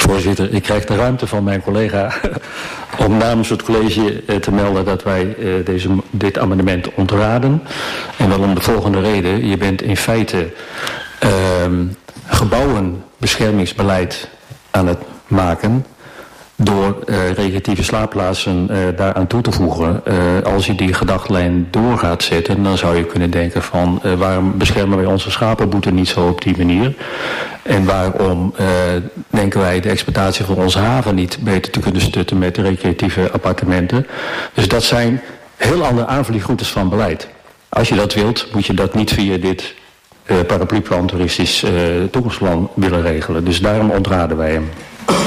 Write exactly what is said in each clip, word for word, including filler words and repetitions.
Voorzitter, ik krijg de ruimte van mijn collega om namens het college te melden dat wij uh, deze, dit amendement ontraden. En wel om de volgende reden. Je bent in feite uh, gebouwenbeschermingsbeleid aan het maken door uh, recreatieve slaapplaatsen uh, daaraan toe te voegen. Uh, als je die gedachtlijn door gaat zetten, dan zou je kunnen denken van uh, waarom beschermen wij onze schapenboeten niet zo op die manier? En waarom uh, denken wij de exploitatie van onze haven niet beter te kunnen stutten met recreatieve appartementen? Dus dat zijn heel andere aanvliegroutes van beleid. Als je dat wilt, moet je dat niet via dit uh, paraplu-plan toeristisch uh, toekomstplan willen regelen. Dus daarom ontraden wij hem.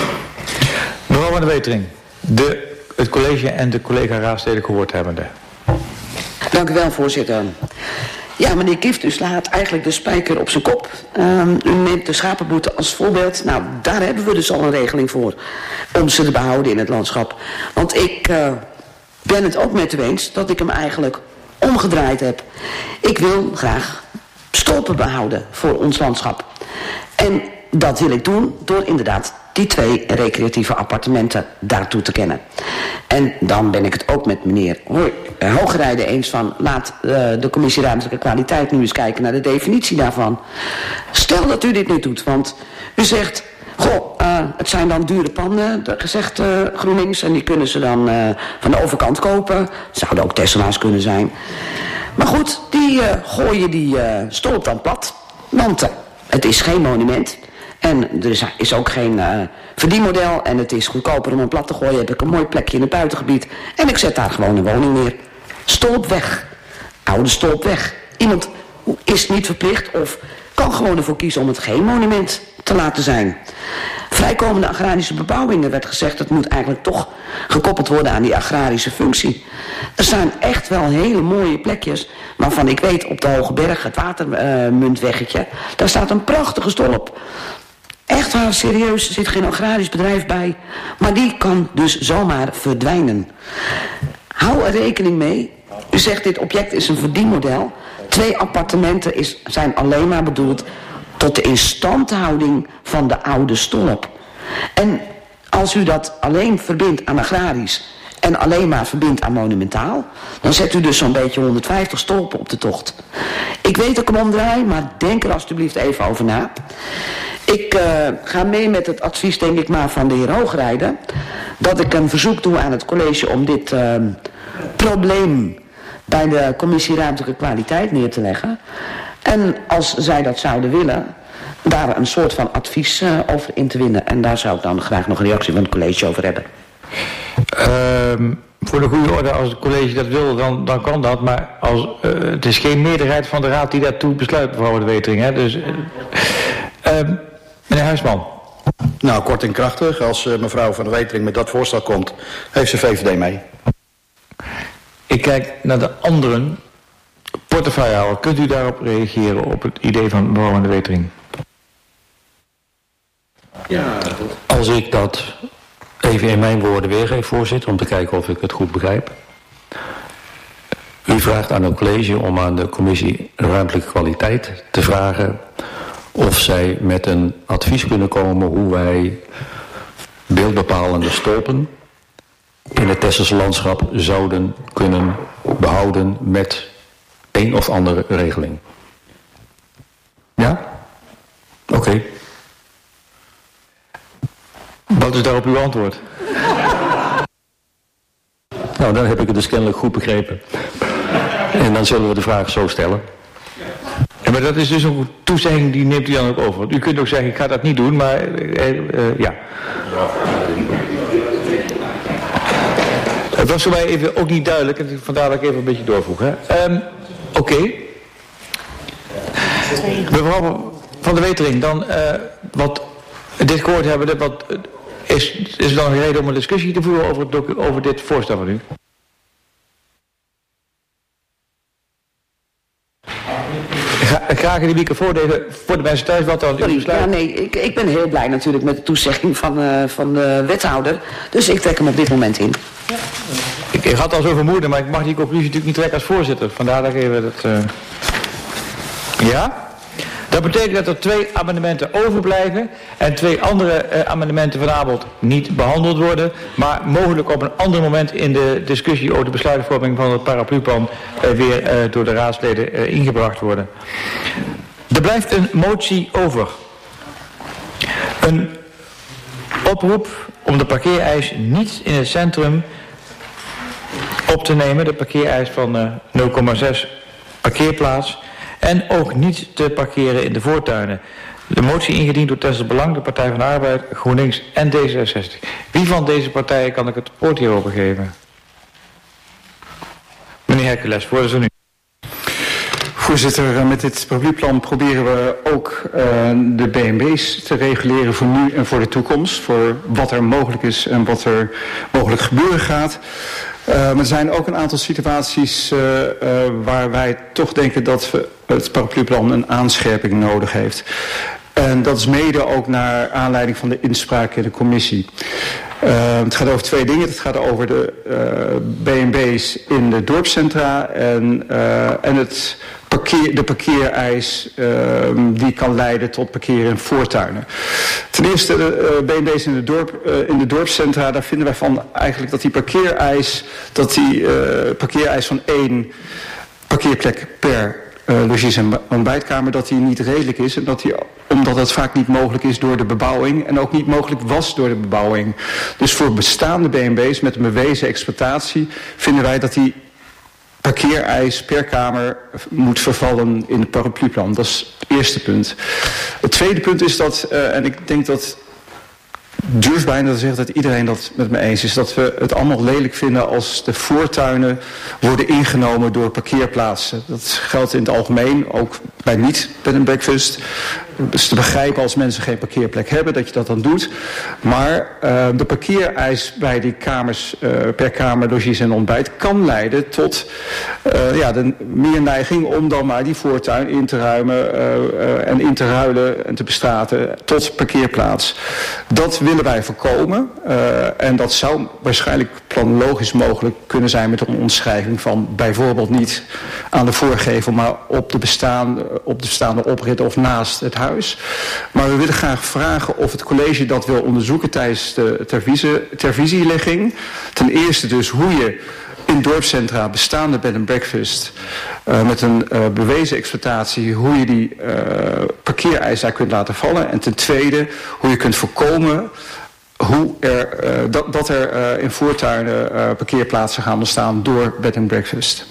Mevrouw Van de Wetering, de, het college en de collega raadsleden gehoord hebbende. Dank u wel, voorzitter. Ja, meneer Kieft, u slaat eigenlijk de spijker op zijn kop. Um, u neemt de schapenboete als voorbeeld. Nou, daar hebben we dus al een regeling voor. Om ze te behouden in het landschap. Want ik uh, ben het ook met u eens dat ik hem eigenlijk omgedraaid heb. Ik wil graag stolpen behouden voor ons landschap. En dat wil ik doen door inderdaad die twee recreatieve appartementen daartoe te kennen. En dan ben ik het ook met meneer Hoogrijden eens van laat uh, de commissie ruimtelijke kwaliteit nu eens kijken naar de definitie daarvan. Stel dat u dit nu doet, want u zegt, goh, uh, het zijn dan dure panden, gezegd uh, GroenLinks, en die kunnen ze dan uh, van de overkant kopen. Het zouden ook Tesla's kunnen zijn. Maar goed, die uh, gooien die uh, stolp dan plat, want uh, het is geen monument. En er is ook geen uh, verdienmodel. En het is goedkoper om hem plat te gooien. Heb ik een mooi plekje in het buitengebied. En ik zet daar gewoon een woning neer. Stolp weg. Oude stolp weg. Iemand is niet verplicht of kan gewoon ervoor kiezen om het geen monument te laten zijn. Vrijkomende agrarische bebouwing, er werd gezegd, het moet eigenlijk toch gekoppeld worden aan die agrarische functie. Er staan echt wel hele mooie plekjes, waarvan ik weet op de Hoge Berg, het Watermuntweggetje, daar staat een prachtige stolp. Echt waar, serieus, er zit geen agrarisch bedrijf bij, maar die kan dus zomaar verdwijnen. Hou er rekening mee. U zegt dit object is een verdienmodel. Twee appartementen is, zijn alleen maar bedoeld tot de instandhouding van de oude stolp. En als u dat alleen verbindt aan agrarisch en alleen maar verbindt aan monumentaal, dan zet u dus zo'n beetje honderdvijftig stolpen op de tocht. Ik weet dat ik hem omdraai, maar denk er alstublieft even over na. Ik uh, ga mee met het advies, denk ik maar, van de heer Hoogrijden, dat ik een verzoek doe aan het college om dit uh, probleem bij de commissie ruimtelijke kwaliteit neer te leggen. En als zij dat zouden willen, daar een soort van advies uh, over in te winnen. En daar zou ik dan graag nog een reactie van het college over hebben. Uh, voor de goede orde, als het college dat wil, dan, dan kan dat. Maar als, uh, het is geen meerderheid van de raad die daartoe besluit, mevrouw de Wetering. Hè? Dus, uh, uh, meneer Huisman. Nou, kort en krachtig. Als uh, mevrouw Van de Wetering met dat voorstel komt, heeft ze V V D mee. Ik kijk naar de anderen. Portefeuillehouder, kunt u daarop reageren op het idee van mevrouw Van de Wetering? Ja, als ik dat even in mijn woorden weergeef, voorzitter, om te kijken of ik het goed begrijp. U vraagt aan het college om aan de commissie ruimtelijke kwaliteit te vragen of zij met een advies kunnen komen hoe wij beeldbepalende stolpen in het Tesselse landschap zouden kunnen behouden met een of andere regeling. Ja? Oké. Okay. Wat is daarop uw antwoord? Nou, dan heb ik het dus kennelijk goed begrepen. En dan zullen we de vraag zo stellen. Ja, maar dat is dus een toezegging, die neemt u dan ook over. U kunt ook zeggen, ik ga dat niet doen, maar uh, uh, ja. Het was voor mij even ook niet duidelijk, en vandaar dat ik even een beetje doorvroeg. Um, Oké. Okay. Mevrouw Van de Wetering, dan uh, wat dit gehoord hebben, wat, is, is er dan een reden om een discussie te voeren over, het, over dit voorstel van u? Graag in de microfoon even voor de mensen thuis, wat dan Sorry, ja, nee, ik, ik ben heel blij natuurlijk met de toezegging van, uh, van de wethouder. Dus ik trek hem op dit moment in. Ja. Ik, ik had al zo vermoeden, maar ik mag die conclusie natuurlijk niet trekken als voorzitter. Vandaar dat ik even dat... Uh... Ja? Dat betekent dat er twee amendementen overblijven en twee andere uh, amendementen vanavond niet behandeld worden, maar mogelijk op een ander moment in de discussie over de besluitvorming van het paraplu-plan uh, weer uh, door de raadsleden uh, ingebracht worden. Er blijft een motie over. Een oproep om de parkeereis niet in het centrum op te nemen, de parkeereis van uh, nul komma zes parkeerplaats, en ook niet te parkeren in de voortuinen. De motie ingediend door Tesselbelang, de Partij van de Arbeid, GroenLinks en D zesenzestig. Wie van deze partijen kan ik het woord hierover geven? Meneer Hercules, voorzitter nu. Voorzitter, met dit paraplu-plan proberen we ook uh, de B en B's te reguleren voor nu en voor de toekomst. Voor wat er mogelijk is en wat er mogelijk gebeuren gaat. Uh, maar er zijn ook een aantal situaties uh, uh, waar wij toch denken dat we het paraplu-plan een aanscherping nodig heeft. En dat is mede ook naar aanleiding van de inspraak in de commissie. Uh, het gaat over twee dingen. Het gaat over de uh, B en B's in de dorpscentra en, uh, en het parkeer, de parkeereis uh, die kan leiden tot parkeren in voortuinen. Ten eerste de uh, B en B's in de, dorp, uh, in de dorpscentra, daar vinden wij van eigenlijk dat die parkeereis, dat die uh, parkeereis van één parkeerplek per Uh, logies- en ontbijtkamer, dat die niet redelijk is. En dat die, omdat het vaak niet mogelijk is door de bebouwing. En ook niet mogelijk was door de bebouwing. Dus voor bestaande B en B's met een bewezen exploitatie vinden wij dat die parkeereis per kamer moet vervallen in het paraplu-plan. Dat is het eerste punt. Het tweede punt is dat, uh, en ik denk dat durf bijna te zeggen dat iedereen dat met me eens is, dat we het allemaal lelijk vinden als de voortuinen worden ingenomen door parkeerplaatsen. Dat geldt in het algemeen, ook bij niet bed and breakfast. Het is te begrijpen als mensen geen parkeerplek hebben, dat je dat dan doet. Maar uh, de parkeereis bij die kamers, uh, per kamer, logies en ontbijt kan leiden tot uh, ja, de meer neiging om dan maar die voortuin in te ruimen uh, uh, en in te ruilen en te bestraten tot parkeerplaats. Dat willen wij voorkomen uh, en dat zou waarschijnlijk planologisch mogelijk kunnen zijn met een omschrijving van bijvoorbeeld niet aan de voorgevel, maar op de bestaande, op de bestaande oprit of naast het huis. Maar we willen graag vragen of het college dat wil onderzoeken tijdens de tervisielegging. Ten eerste dus hoe je in dorpscentra bestaande bed and breakfast uh, met een uh, bewezen exploitatie, hoe je die uh, parkeereis daar kunt laten vallen. En ten tweede hoe je kunt voorkomen hoe er, uh, dat, dat er uh, in voortuinen uh, parkeerplaatsen gaan ontstaan door bed and breakfast.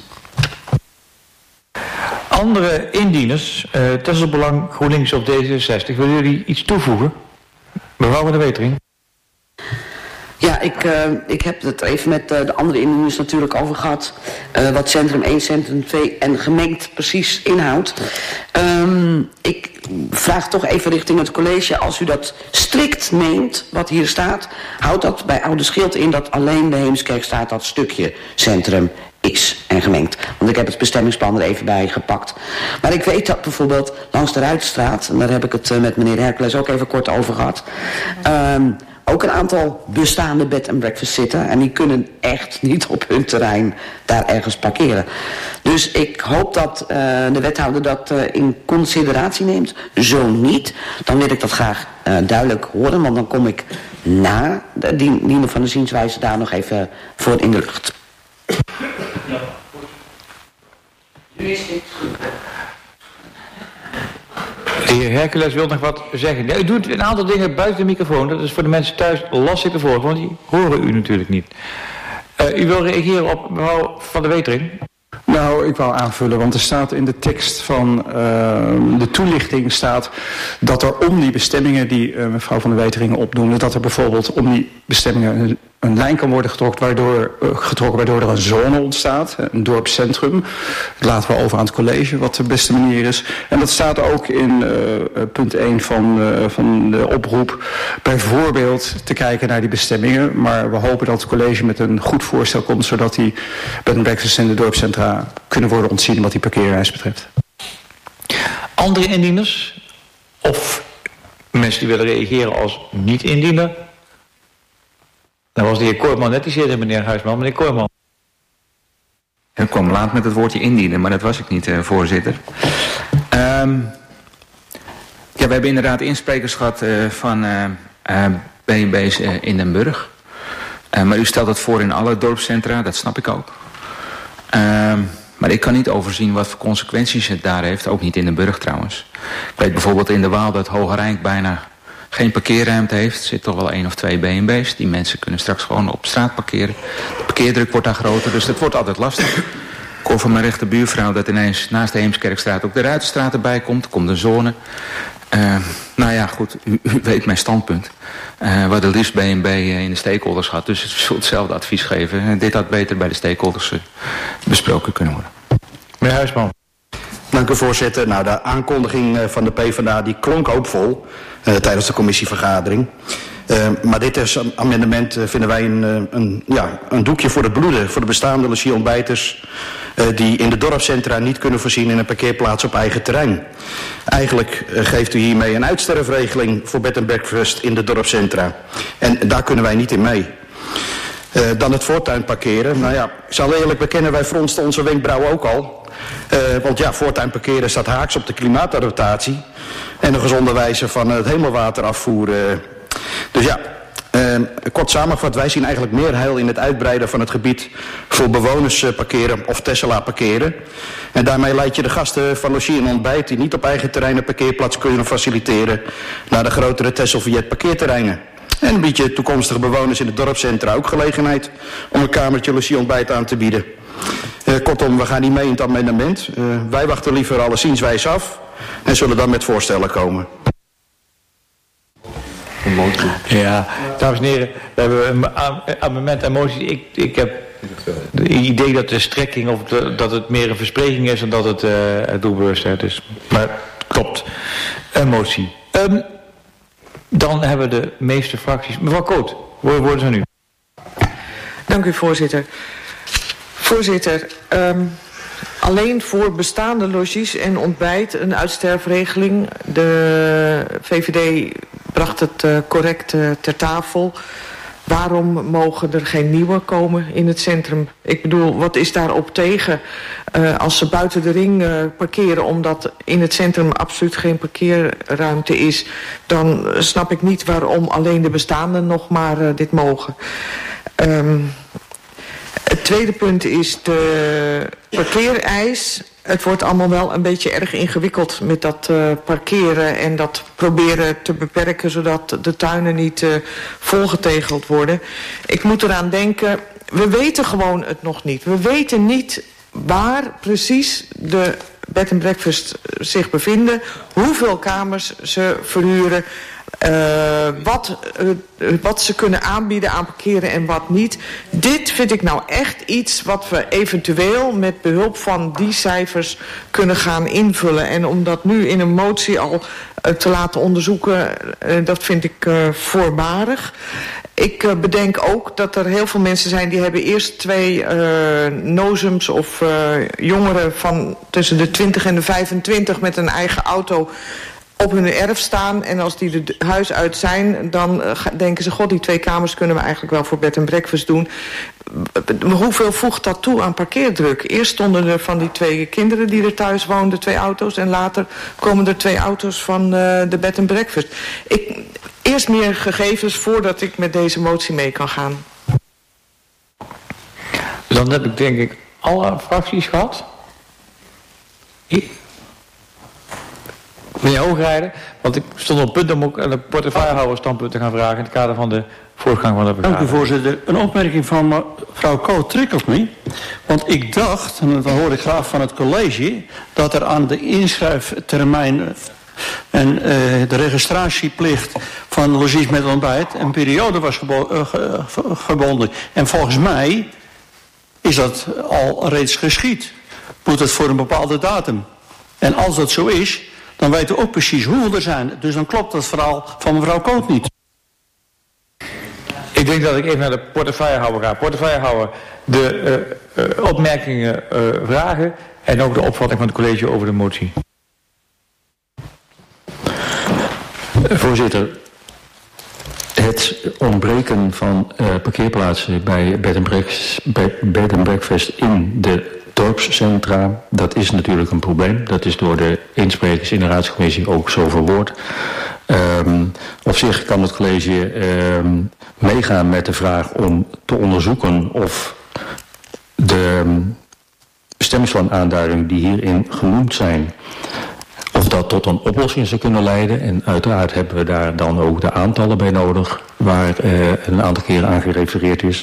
Andere indieners, uh, Tesselbelang, GroenLinks of D zesenzestig, willen jullie iets toevoegen? Mevrouw van der Wetering. Ja, ik, uh, ik heb het even met uh, de andere indieners natuurlijk over gehad. Uh, wat centrum één, centrum twee en gemengd precies inhoudt. Um, ik vraag toch even richting het college. Als u dat strikt neemt, wat hier staat, houdt dat bij Oude Schild in dat alleen de Heemskerk staat dat stukje centrum is en gemengd. Want ik heb het bestemmingsplan er even bij gepakt. Maar ik weet dat bijvoorbeeld langs de Ruitenstraat, en daar heb ik het uh, met meneer Hercules ook even kort over gehad, Um, ook een aantal bestaande bed and breakfast zitten. En die kunnen echt niet op hun terrein daar ergens parkeren. Dus ik hoop dat uh, de wethouder dat uh, in consideratie neemt. Zo niet, dan wil ik dat graag uh, duidelijk horen. Want dan kom ik na de dienen van de zienswijze daar nog even voor in de lucht. Ja. Nu is dit goed. De heer Hercules wil nog wat zeggen. Nee, u doet een aantal dingen buiten de microfoon. Dat is voor de mensen thuis lastig te volgen, want die horen u natuurlijk niet. Uh, u wil reageren op mevrouw van der Wetering? Nou, ik wou aanvullen, want er staat in de tekst van uh, de toelichting staat dat er om die bestemmingen die uh, mevrouw van der Wetering opnoemde, dat er bijvoorbeeld om die bestemmingen een, een lijn kan worden getrokken waardoor, uh, getrokken waardoor er een zone ontstaat, een dorpscentrum. Dat laten we over aan het college wat de beste manier is. En dat staat ook in uh, punt één van, uh, van de oproep, bijvoorbeeld te kijken naar die bestemmingen. Maar we hopen dat het college met een goed voorstel komt, zodat die bed and breakfast in de dorpscentra kunnen worden ontzien wat die parkeerreis betreft. Andere indieners? Of mensen die willen reageren als niet-indiener? Dan was de heer Koorman net iets eerder, meneer Huisman. Meneer Koorman. Ik kwam laat met het woordje indienen, maar dat was ik niet, uh, voorzitter. Um, Ja, we hebben inderdaad insprekers gehad uh, van uh, uh, B en B's uh, in Den Burg. Uh, maar u stelt dat voor in alle dorpscentra, dat snap ik ook. Uh, maar ik kan niet overzien wat voor consequenties het daar heeft, ook niet in Den Burg trouwens. Ik weet bijvoorbeeld in de Waal dat Hogerijk bijna geen parkeerruimte heeft. Er zit toch wel één of twee B en B's. Die mensen kunnen straks gewoon op straat parkeren. De parkeerdruk wordt daar groter, dus dat wordt altijd lastig. Ik hoor van mijn rechterbuurvrouw dat ineens naast de Heemskerkstraat ook de Ruitenstraat erbij komt. Er komt een zone. Uh, nou ja, goed, u, u weet mijn standpunt. Uh, we hadden liefst B en B uh, in de stakeholders gehad, dus het zult hetzelfde advies geven. Uh, dit had beter bij de stakeholders uh, besproken kunnen worden. Meneer Huisman. Dank u, voorzitter. Nou, de aankondiging van de PvdA die klonk hoopvol uh, tijdens de commissievergadering. Uh, maar dit is een amendement uh, vinden wij een, een, ja, een doekje voor de bloeden voor de bestaande logieontbijters uh, die in de dorpscentra niet kunnen voorzien in een parkeerplaats op eigen terrein. Eigenlijk uh, geeft u hiermee een uitsterfregeling voor bed and breakfast in de dorpscentra. En daar kunnen wij niet in mee. Uh, dan het voortuin parkeren. Nou ja, ik zal eerlijk bekennen, wij fronsten onze wenkbrauwen ook al. Uh, want ja, voortuin parkeren staat haaks op de klimaatadaptatie en een gezonde wijze van het hemelwater afvoeren. Dus ja, uh, kort samengevat, wij zien eigenlijk meer heil in het uitbreiden van het gebied voor bewoners uh, parkeren of Tesla parkeren. En daarmee leid je de gasten van logies en ontbijt die niet op eigen terrein een parkeerplaats kunnen faciliteren naar de grotere Tesla-Viet parkeerterreinen. En bied je toekomstige bewoners in het dorpscentra ook gelegenheid om een kamertje logies ontbijt aan te bieden. Uh, kortom, we gaan niet mee in het amendement. Uh, wij wachten liever alle zienswijs af en zullen dan met voorstellen komen. Ja, dames en heren, we hebben een amendement en motie. Ik, ik heb het idee dat de strekking of de, dat het meer een verspreking is dan dat het, uh, het doelbewust is. Maar klopt, een motie. Um, dan hebben de meeste fracties. Mevrouw Koot, woorden zijn u. Dank u, voorzitter. Voorzitter, um, alleen voor bestaande logies en ontbijt een uitsterfregeling. De V V D bracht het uh, correct uh, ter tafel. Waarom mogen er geen nieuwe komen in het centrum? Ik bedoel, wat is daarop tegen? Uh, als ze buiten de ring uh, parkeren omdat in het centrum absoluut geen parkeerruimte is, dan snap ik niet waarom alleen de bestaanden nog maar uh, dit mogen. Um, Het tweede punt is de parkeereis. Het wordt allemaal wel een beetje erg ingewikkeld met dat uh, parkeren en dat proberen te beperken zodat de tuinen niet uh, volgetegeld worden. Ik moet eraan denken, we weten gewoon het nog niet. We weten niet waar precies de bed and breakfast zich bevinden, hoeveel kamers ze verhuren. Uh, wat, uh, wat ze kunnen aanbieden aan parkeren en wat niet. Dit vind ik nou echt iets wat we eventueel met behulp van die cijfers kunnen gaan invullen. En om dat nu in een motie al uh, te laten onderzoeken, uh, dat vind ik uh, voorbarig. Ik uh, bedenk ook dat er heel veel mensen zijn die hebben eerst twee uh, nozems of uh, jongeren van tussen de twintig en de vijfentwintig met een eigen auto op hun erf staan. En als die de huis uit zijn, dan uh, denken ze, god, die twee kamers kunnen we eigenlijk wel voor bed en breakfast doen. Hoeveel voegt dat toe aan parkeerdruk? Eerst stonden er van die twee kinderen die er thuis woonden, twee auto's. En later komen er twee auto's van uh, de bed en breakfast. Ik, eerst meer gegevens voordat ik met deze motie mee kan gaan. Dan heb ik denk ik alle fracties gehad. Ik Meneer Hoogrijden, want ik stond op het punt om ook een portefeuillehouder standpunt te gaan vragen in het kader van de voortgang van de vergadering. Dank u, voorzitter. Een opmerking van mevrouw Koot triggert me. Want ik dacht, en dat hoor ik graag van het college, dat er aan de inschrijftermijn en uh, de registratieplicht van logies met ontbijt een periode was gebo uh, ge gebonden. En volgens mij is dat al reeds geschied. Moet het voor een bepaalde datum. En als dat zo is, dan weten we ook precies hoeveel er zijn. Dus dan klopt dat verhaal van mevrouw Koot niet. Ik denk dat ik even naar de portefeuillehouder ga. Portefeuillehouder, de uh, uh, opmerkingen uh, vragen en ook de opvatting van het college over de motie. Voorzitter, het het ontbreken van uh, parkeerplaatsen bij bed and breakfast, bed and breakfast in de dorpscentra, dat is natuurlijk een probleem. Dat is door de insprekers in de raadscommissie ook zo verwoord. Um, op zich kan het college um, meegaan met de vraag om te onderzoeken of de um, bestemmingsplan-aanduidingen die hierin genoemd zijn, of dat tot een oplossing zou kunnen leiden. En uiteraard hebben we daar dan ook de aantallen bij nodig, waar uh, een aantal keren aan gerefereerd is.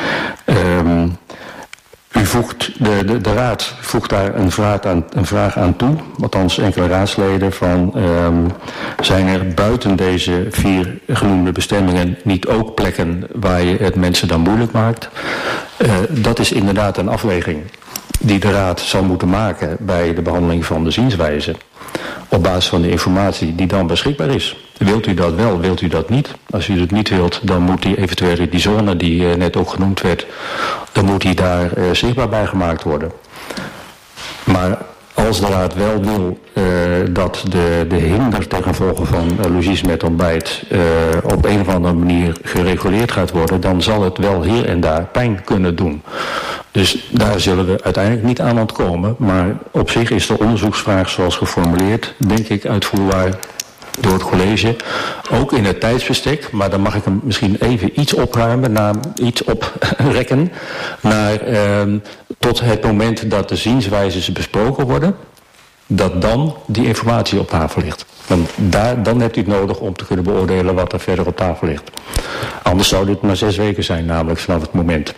Um, U voegt, de, de, de raad voegt daar een vraag aan, een vraag aan toe, althans enkele raadsleden, van um, zijn er buiten deze vier genoemde bestemmingen niet ook plekken waar je het mensen dan moeilijk maakt? Uh, dat is inderdaad een afweging die de raad zal moeten maken bij de behandeling van de zienswijze, op basis van de informatie die dan beschikbaar is. Wilt u dat wel, wilt u dat niet? Als u het niet wilt, dan moet die eventuele die zone die uh, net ook genoemd werd, dan moet die daar uh, zichtbaar bij gemaakt worden. Maar als de raad wel wil uh, dat de, de hinder ten gevolge van uh, logies met ontbijt uh, op een of andere manier gereguleerd gaat worden, dan zal het wel hier en daar pijn kunnen doen. Dus daar zullen we uiteindelijk niet aan ontkomen. Maar op zich is de onderzoeksvraag zoals geformuleerd, denk ik, uitvoerbaar door het college. Ook in het tijdsbestek, maar dan mag ik hem misschien even iets opruimen, naar, iets oprekken, naar eh, tot het moment dat de zienswijzes besproken worden, dat dan die informatie op tafel ligt. Want daar, dan hebt u het nodig om te kunnen beoordelen wat er verder op tafel ligt. Anders zou dit maar zes weken zijn, namelijk vanaf het moment.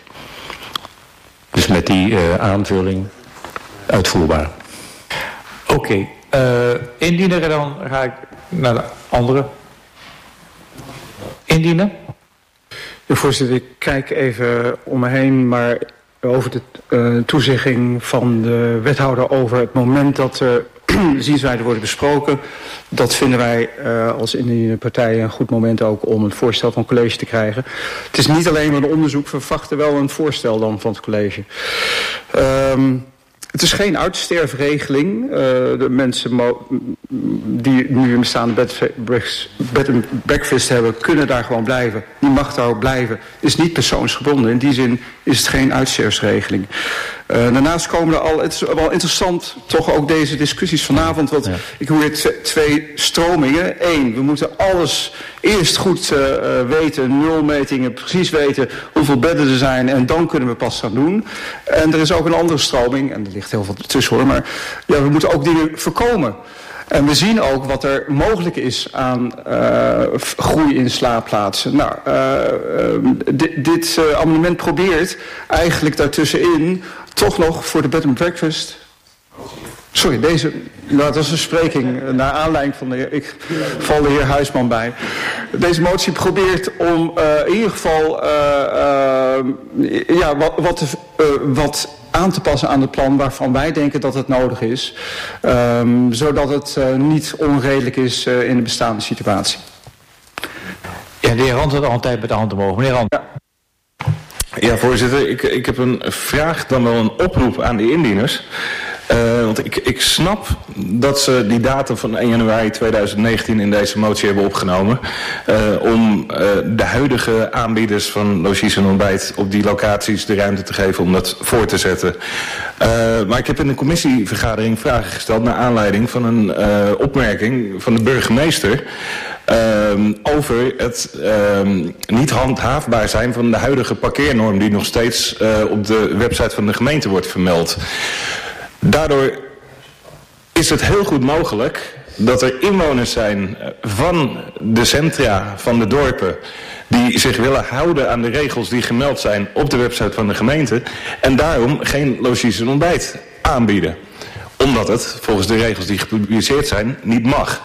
Dus met die uh, aanvulling uitvoerbaar. Oké, okay, uh, indiener, dan ga ik naar de andere. Indiener? Ja, voorzitter, ik kijk even om me heen, maar over de uh, toezegging van de wethouder over het moment dat er zienswijzen worden besproken. Dat vinden wij uh, als indiende partijen een goed moment ook om een voorstel van het college te krijgen. Het is niet alleen maar een onderzoek, we verwachten wel een voorstel dan van het college. Um, Het is geen uitsterfregeling. Uh, de mensen die nu een bestaande bed and breakfast hebben, kunnen daar gewoon blijven. Die mag daar ook blijven. Het is niet persoonsgebonden. In die zin is het geen uitsterfsregeling. Uh, daarnaast komen er al, het is wel interessant, toch ook deze discussies vanavond. Want ja. Ik hoor hier twee stromingen. Eén, we moeten alles eerst goed uh, weten, nulmetingen, precies weten hoeveel bedden er zijn en dan kunnen we pas gaan doen. En er is ook een andere stroming, en er ligt heel veel tussen hoor, maar ja, we moeten ook dingen voorkomen. En we zien ook wat er mogelijk is aan uh, groei in slaapplaatsen. Nou, uh, uh, dit, dit uh, amendement probeert eigenlijk daartussenin toch nog voor de bed and breakfast. Sorry, deze, nou, dat is een spreking naar aanleiding van de heer, ik val de heer Huisman bij. Deze motie probeert om uh, in ieder geval uh, uh, ja, wat, wat, uh, wat aan te passen aan het plan waarvan wij denken dat het nodig is. Um, zodat het uh, niet onredelijk is uh, in de bestaande situatie. Ja, de heer Rand had al een tijd met de hand omhoog. Meneer Rand. Ja. Ja, voorzitter, ik, ik heb een vraag, dan wel een oproep aan de indieners. Uh, want ik, ik snap dat ze die datum van één januari tweeduizend negentien in deze motie hebben opgenomen. Uh, om uh, de huidige aanbieders van logies en ontbijt op die locaties de ruimte te geven om dat voor te zetten. Uh, maar ik heb in de commissievergadering vragen gesteld naar aanleiding van een uh, opmerking van de burgemeester. Uh, over het uh, niet handhaafbaar zijn van de huidige parkeernorm die nog steeds uh, op de website van de gemeente wordt vermeld. Daardoor is het heel goed mogelijk dat er inwoners zijn van de centra van de dorpen die zich willen houden aan de regels die gemeld zijn op de website van de gemeente en daarom geen logies en ontbijt aanbieden. Omdat het volgens de regels die gepubliceerd zijn niet mag.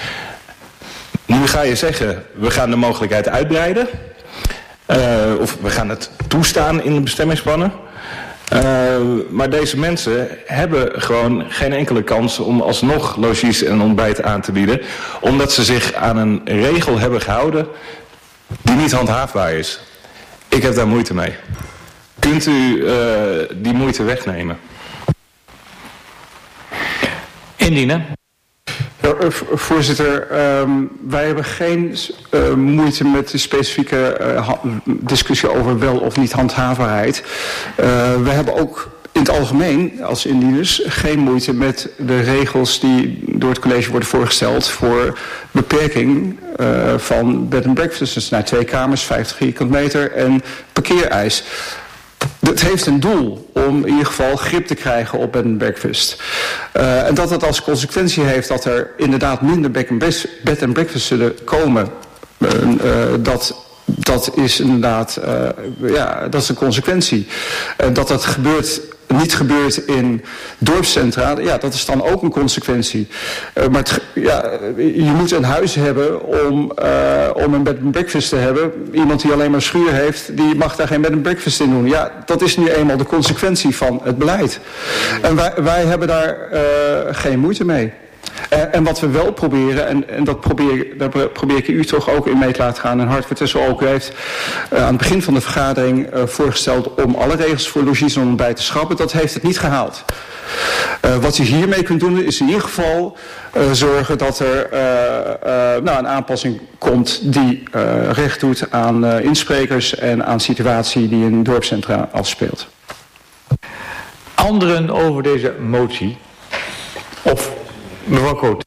Nu ga je zeggen, we gaan de mogelijkheid uitbreiden. Uh, of we gaan het toestaan in de bestemmingsplannen. Uh, maar deze mensen hebben gewoon geen enkele kans om alsnog logies en ontbijt aan te bieden. Omdat ze zich aan een regel hebben gehouden die niet handhaafbaar is. Ik heb daar moeite mee. Kunt u uh, die moeite wegnemen? Indienen. Ja, voorzitter, um, wij hebben geen uh, moeite met de specifieke uh, discussie over wel of niet handhaverheid. Uh, we hebben ook in het algemeen als indieners geen moeite met de regels die door het college worden voorgesteld voor beperking uh, van bed and breakfast. Dus naar twee kamers, vijftig vierkante meter en parkeereis. Het heeft een doel om in ieder geval grip te krijgen op bed and breakfast. Uh, en dat het als consequentie heeft dat er inderdaad minder bed and breakfast zullen komen. Uh, uh, dat, dat is inderdaad uh, ja, dat is een consequentie. Uh, dat dat gebeurt, niet gebeurt in dorpscentra, ja, dat is dan ook een consequentie. Uh, maar het, ja, je moet een huis hebben om, uh, om een bed and breakfast te hebben. Iemand die alleen maar schuur heeft, die mag daar geen bed and breakfast in doen. Ja, dat is nu eenmaal de consequentie van het beleid. En wij, wij hebben daar uh, geen moeite mee. Uh, en wat we wel proberen, en, en dat probeer, daar probeer ik u toch ook in mee te laten gaan. En Hartwig Tessel ook heeft uh, aan het begin van de vergadering uh, voorgesteld om alle regels voor logies en ontbijt te schrappen. Dat heeft het niet gehaald. Uh, wat je hiermee kunt doen is in ieder geval uh, zorgen dat er uh, uh, nou, een aanpassing komt die uh, recht doet aan uh, insprekers en aan situatie die in dorpscentra afspeelt. Anderen over deze motie? Of mevrouw Koot?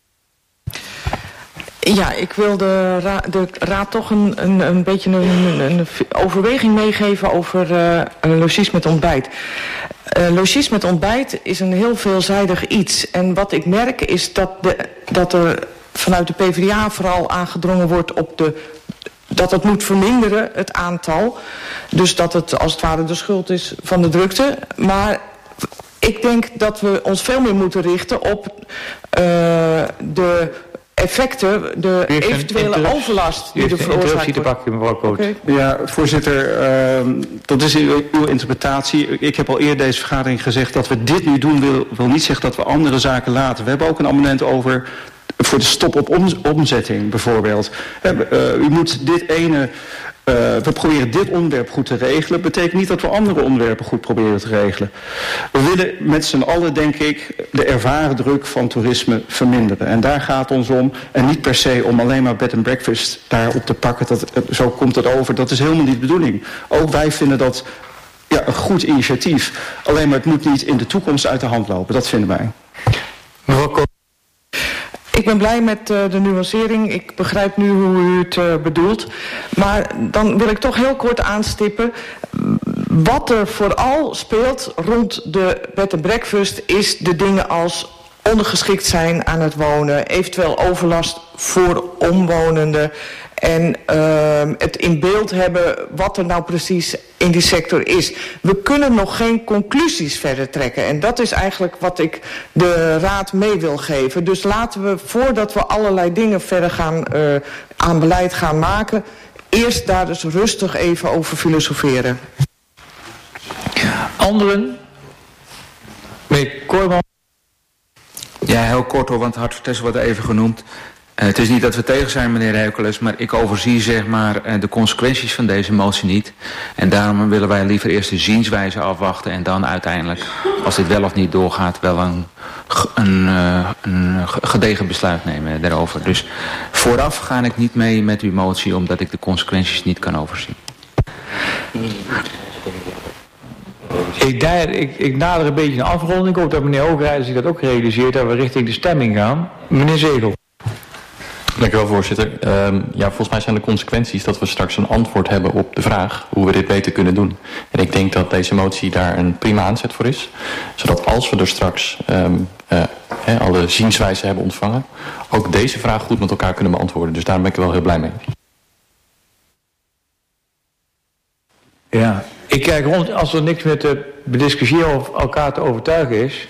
Ja, ik wil de, ra de raad toch een, een, een beetje een, een overweging meegeven over uh, logies met ontbijt. Uh, logies met ontbijt is een heel veelzijdig iets. En wat ik merk is dat, de, dat er vanuit de P v d A vooral aangedrongen wordt op de, dat het moet verminderen, het aantal. Dus dat het als het ware de schuld is van de drukte. Maar ik denk dat we ons veel meer moeten richten op uh, de effecten, de eventuele overlast die er veroorzaakt wordt. Pakken, mevrouw Koot. Okay. Ja, voorzitter, uh, dat is uw, uw interpretatie. Ik heb al eerder deze vergadering gezegd dat we dit nu doen, wil, wil niet zeggen dat we andere zaken laten. We hebben ook een amendement over voor de stop op om, omzetting bijvoorbeeld. Uh, uh, u moet dit ene... Uh, we proberen dit onderwerp goed te regelen. Dat betekent niet dat we andere onderwerpen goed proberen te regelen. We willen met z'n allen, denk ik, de ervaren druk van toerisme verminderen. En daar gaat het ons om. En niet per se om alleen maar bed and breakfast daarop te pakken. Dat, zo komt het over. Dat is helemaal niet de bedoeling. Ook wij vinden dat ja, een goed initiatief. Alleen maar het moet niet in de toekomst uit de hand lopen. Dat vinden wij. Mevrouw Koot. Ik ben blij met uh, de nuancering. Ik begrijp nu hoe u het uh, bedoelt. Maar dan wil ik toch heel kort aanstippen. Wat er vooral speelt rond de bed and breakfast is de dingen als ondergeschikt zijn aan het wonen, eventueel overlast voor omwonenden en uh, het in beeld hebben wat er nou precies in die sector is. We kunnen nog geen conclusies verder trekken. En dat is eigenlijk wat ik de raad mee wil geven. Dus laten we, voordat we allerlei dingen verder gaan uh, aan beleid gaan maken, eerst daar dus rustig even over filosoferen. Anderen? Meneer Kooijman. Ja, heel kort hoor, want Hartwig Tessel wordt even genoemd. Uh, het is niet dat we tegen zijn, meneer Hercules, maar ik overzie zeg maar uh, de consequenties van deze motie niet. En daarom willen wij liever eerst de zienswijze afwachten en dan uiteindelijk, als dit wel of niet doorgaat, wel een, een, uh, een gedegen besluit nemen daarover. Dus vooraf ga ik niet mee met uw motie, omdat ik de consequenties niet kan overzien. Ik, daar, ik, ik nader een beetje een afronding. Ik hoop dat meneer Hoogrijder zich dat ook realiseert, dat we richting de stemming gaan. Meneer Zegel. Dank u wel, voorzitter. Um, ja, volgens mij zijn de consequenties dat we straks een antwoord hebben op de vraag hoe we dit beter kunnen doen. En ik denk dat deze motie daar een prima aanzet voor is. Zodat als we er straks um, uh, he, alle zienswijzen hebben ontvangen, ook deze vraag goed met elkaar kunnen beantwoorden. Dus daar ben ik er wel heel blij mee. Ja, ik kijk rond, als er niks meer te bediscussiëren of elkaar te overtuigen is,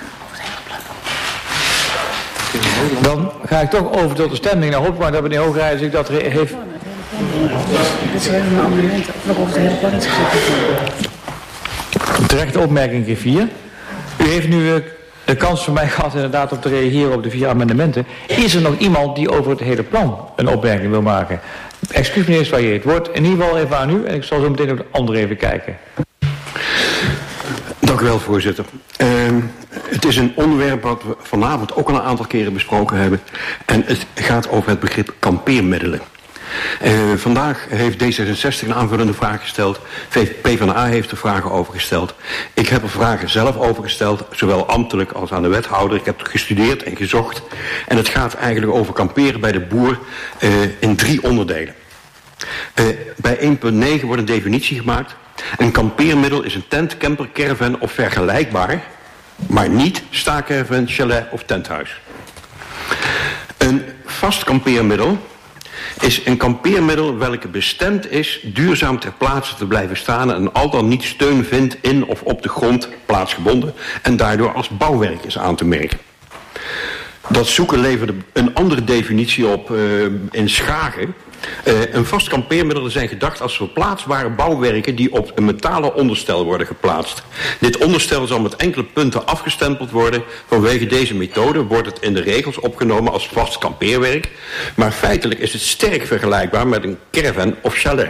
dan ga ik toch over tot de stemming. Nou hoop ik maar dat meneer Hoogrijder zich dat heeft. Dit zijn een amendement waarover de hele plan is gezet. Terechte opmerking keer vier. U heeft nu de kans voor mij gehad inderdaad om te reageren op de vier amendementen. Is er nog iemand die over het hele plan een opmerking wil maken? Excuus meneer Soyer, het woord in ieder geval even aan u en ik zal zo meteen op de andere even kijken. Dank u wel, voorzitter. Uh, Het is een onderwerp wat we vanavond ook al een aantal keren besproken hebben. En het gaat over het begrip kampeermiddelen. Uh, vandaag heeft D zesenzestig een aanvullende vraag gesteld. PvdA heeft er vragen over gesteld. Ik heb er vragen zelf over gesteld, zowel ambtelijk als aan de wethouder. Ik heb gestudeerd en gezocht. En het gaat eigenlijk over kamperen bij de boer uh, in drie onderdelen. Uh, bij één punt negen wordt een definitie gemaakt. Een kampeermiddel is een tent, camper, caravan of vergelijkbaar, maar niet staakerven, chalet of tenthuis. Een vast kampeermiddel is een kampeermiddel welke bestemd is duurzaam ter plaatse te blijven staan en al dan niet steun vindt in of op de grond plaatsgebonden en daardoor als bouwwerk is aan te merken. Dat zoeken leverde een andere definitie op uh, in Schagen. Uh, een vast kampeermiddel zijn gedacht als verplaatsbare bouwwerken die op een metalen onderstel worden geplaatst. Dit onderstel zal met enkele punten afgestempeld worden. Vanwege deze methode wordt het in de regels opgenomen als vast kampeerwerk. Maar feitelijk is het sterk vergelijkbaar met een caravan of chalet.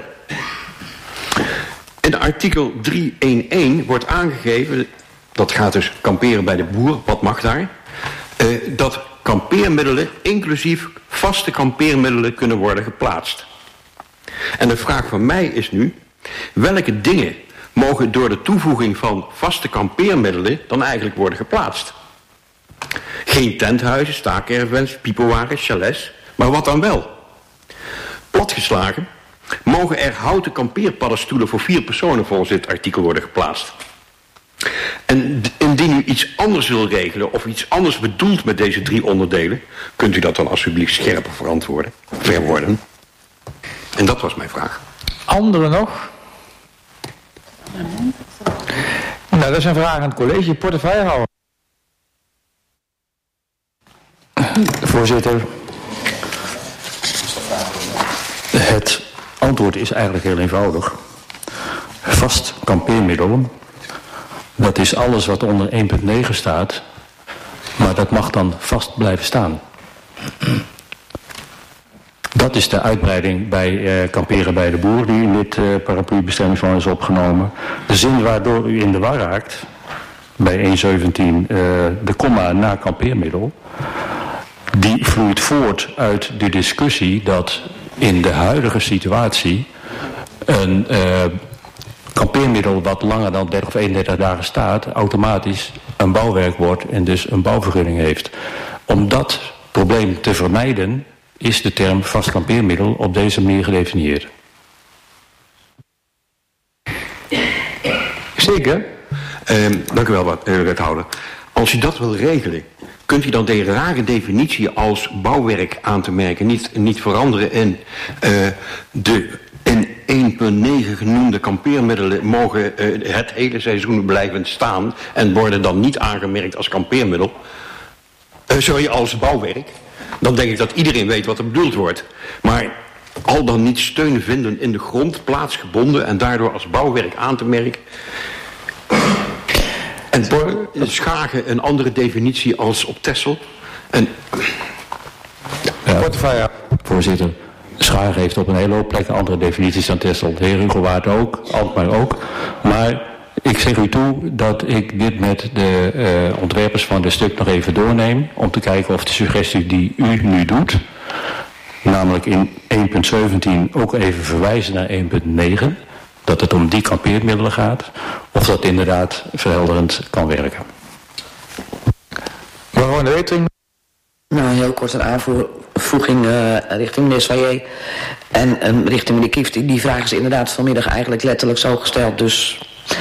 In artikel driehonderdéén wordt aangegeven, dat gaat dus kamperen bij de boer, wat mag daar, uh, dat kampeermiddelen, inclusief vaste kampeermiddelen, kunnen worden geplaatst. En de vraag van mij is nu, welke dingen mogen door de toevoeging van vaste kampeermiddelen dan eigenlijk worden geplaatst? Geen tenthuizen, staakervens, pipowagens, chalets, maar wat dan wel? Platgeslagen, mogen er houten kampeerpaddenstoelen voor vier personen volgens dit artikel worden geplaatst? En indien u iets anders wil regelen of iets anders bedoelt met deze drie onderdelen, kunt u dat dan alsjeblieft scherper verantwoorden, verwoorden. En dat was mijn vraag. Anderen nog? Nou, dat is een vraag aan het college. Portefeuillehouder. Voorzitter, het antwoord is eigenlijk heel eenvoudig. Vast kampeermiddel, dat is alles wat onder één punt negen staat, maar dat mag dan vast blijven staan. Dat is de uitbreiding bij uh, kamperen bij de boer die in dit uh, paraplubestemmingsplan is opgenomen. De zin waardoor u in de war raakt, bij één zeventien uh, de komma na kampeermiddel, die vloeit voort uit de discussie dat in de huidige situatie een uh, kampeermiddel wat langer dan dertig of eenendertig dagen staat, automatisch een bouwwerk wordt en dus een bouwvergunning heeft. Om dat probleem te vermijden is de term vast kampeermiddel op deze manier gedefinieerd. Zeker. Uh, dank u wel, wethouder. Als u dat wil regelen, kunt u dan de rare definitie als bouwwerk aan te merken niet, niet veranderen in uh, de in één punt negen genoemde kampeermiddelen mogen uh, het hele seizoen blijven staan en worden dan niet aangemerkt als kampeermiddel, uh, sorry, als bouwwerk. Dan denk ik dat iedereen weet wat er bedoeld wordt. Maar al dan niet steun vinden in de grond, plaatsgebonden en daardoor als bouwwerk aan te merken. En Schagen een andere definitie als op Texel. En ja, voorzitter, Schagen heeft op een hele hoop plekken andere definities dan Texel. De heer Hugowaard ook, Alkmaar ook. Maar ik zeg u toe dat ik dit met de uh, ontwerpers van dit stuk nog even doorneem, om te kijken of de suggestie die u nu doet, namelijk in één punt zeventien ook even verwijzen naar één punt negen, dat het om die kampeermiddelen gaat, of dat inderdaad verhelderend kan werken. Mevrouw de Wetering. Nou, heel kort een aanvoeging uh, richting meneer Soyer en um, richting meneer Kieft. Die vraag is inderdaad vanmiddag eigenlijk letterlijk zo gesteld, dus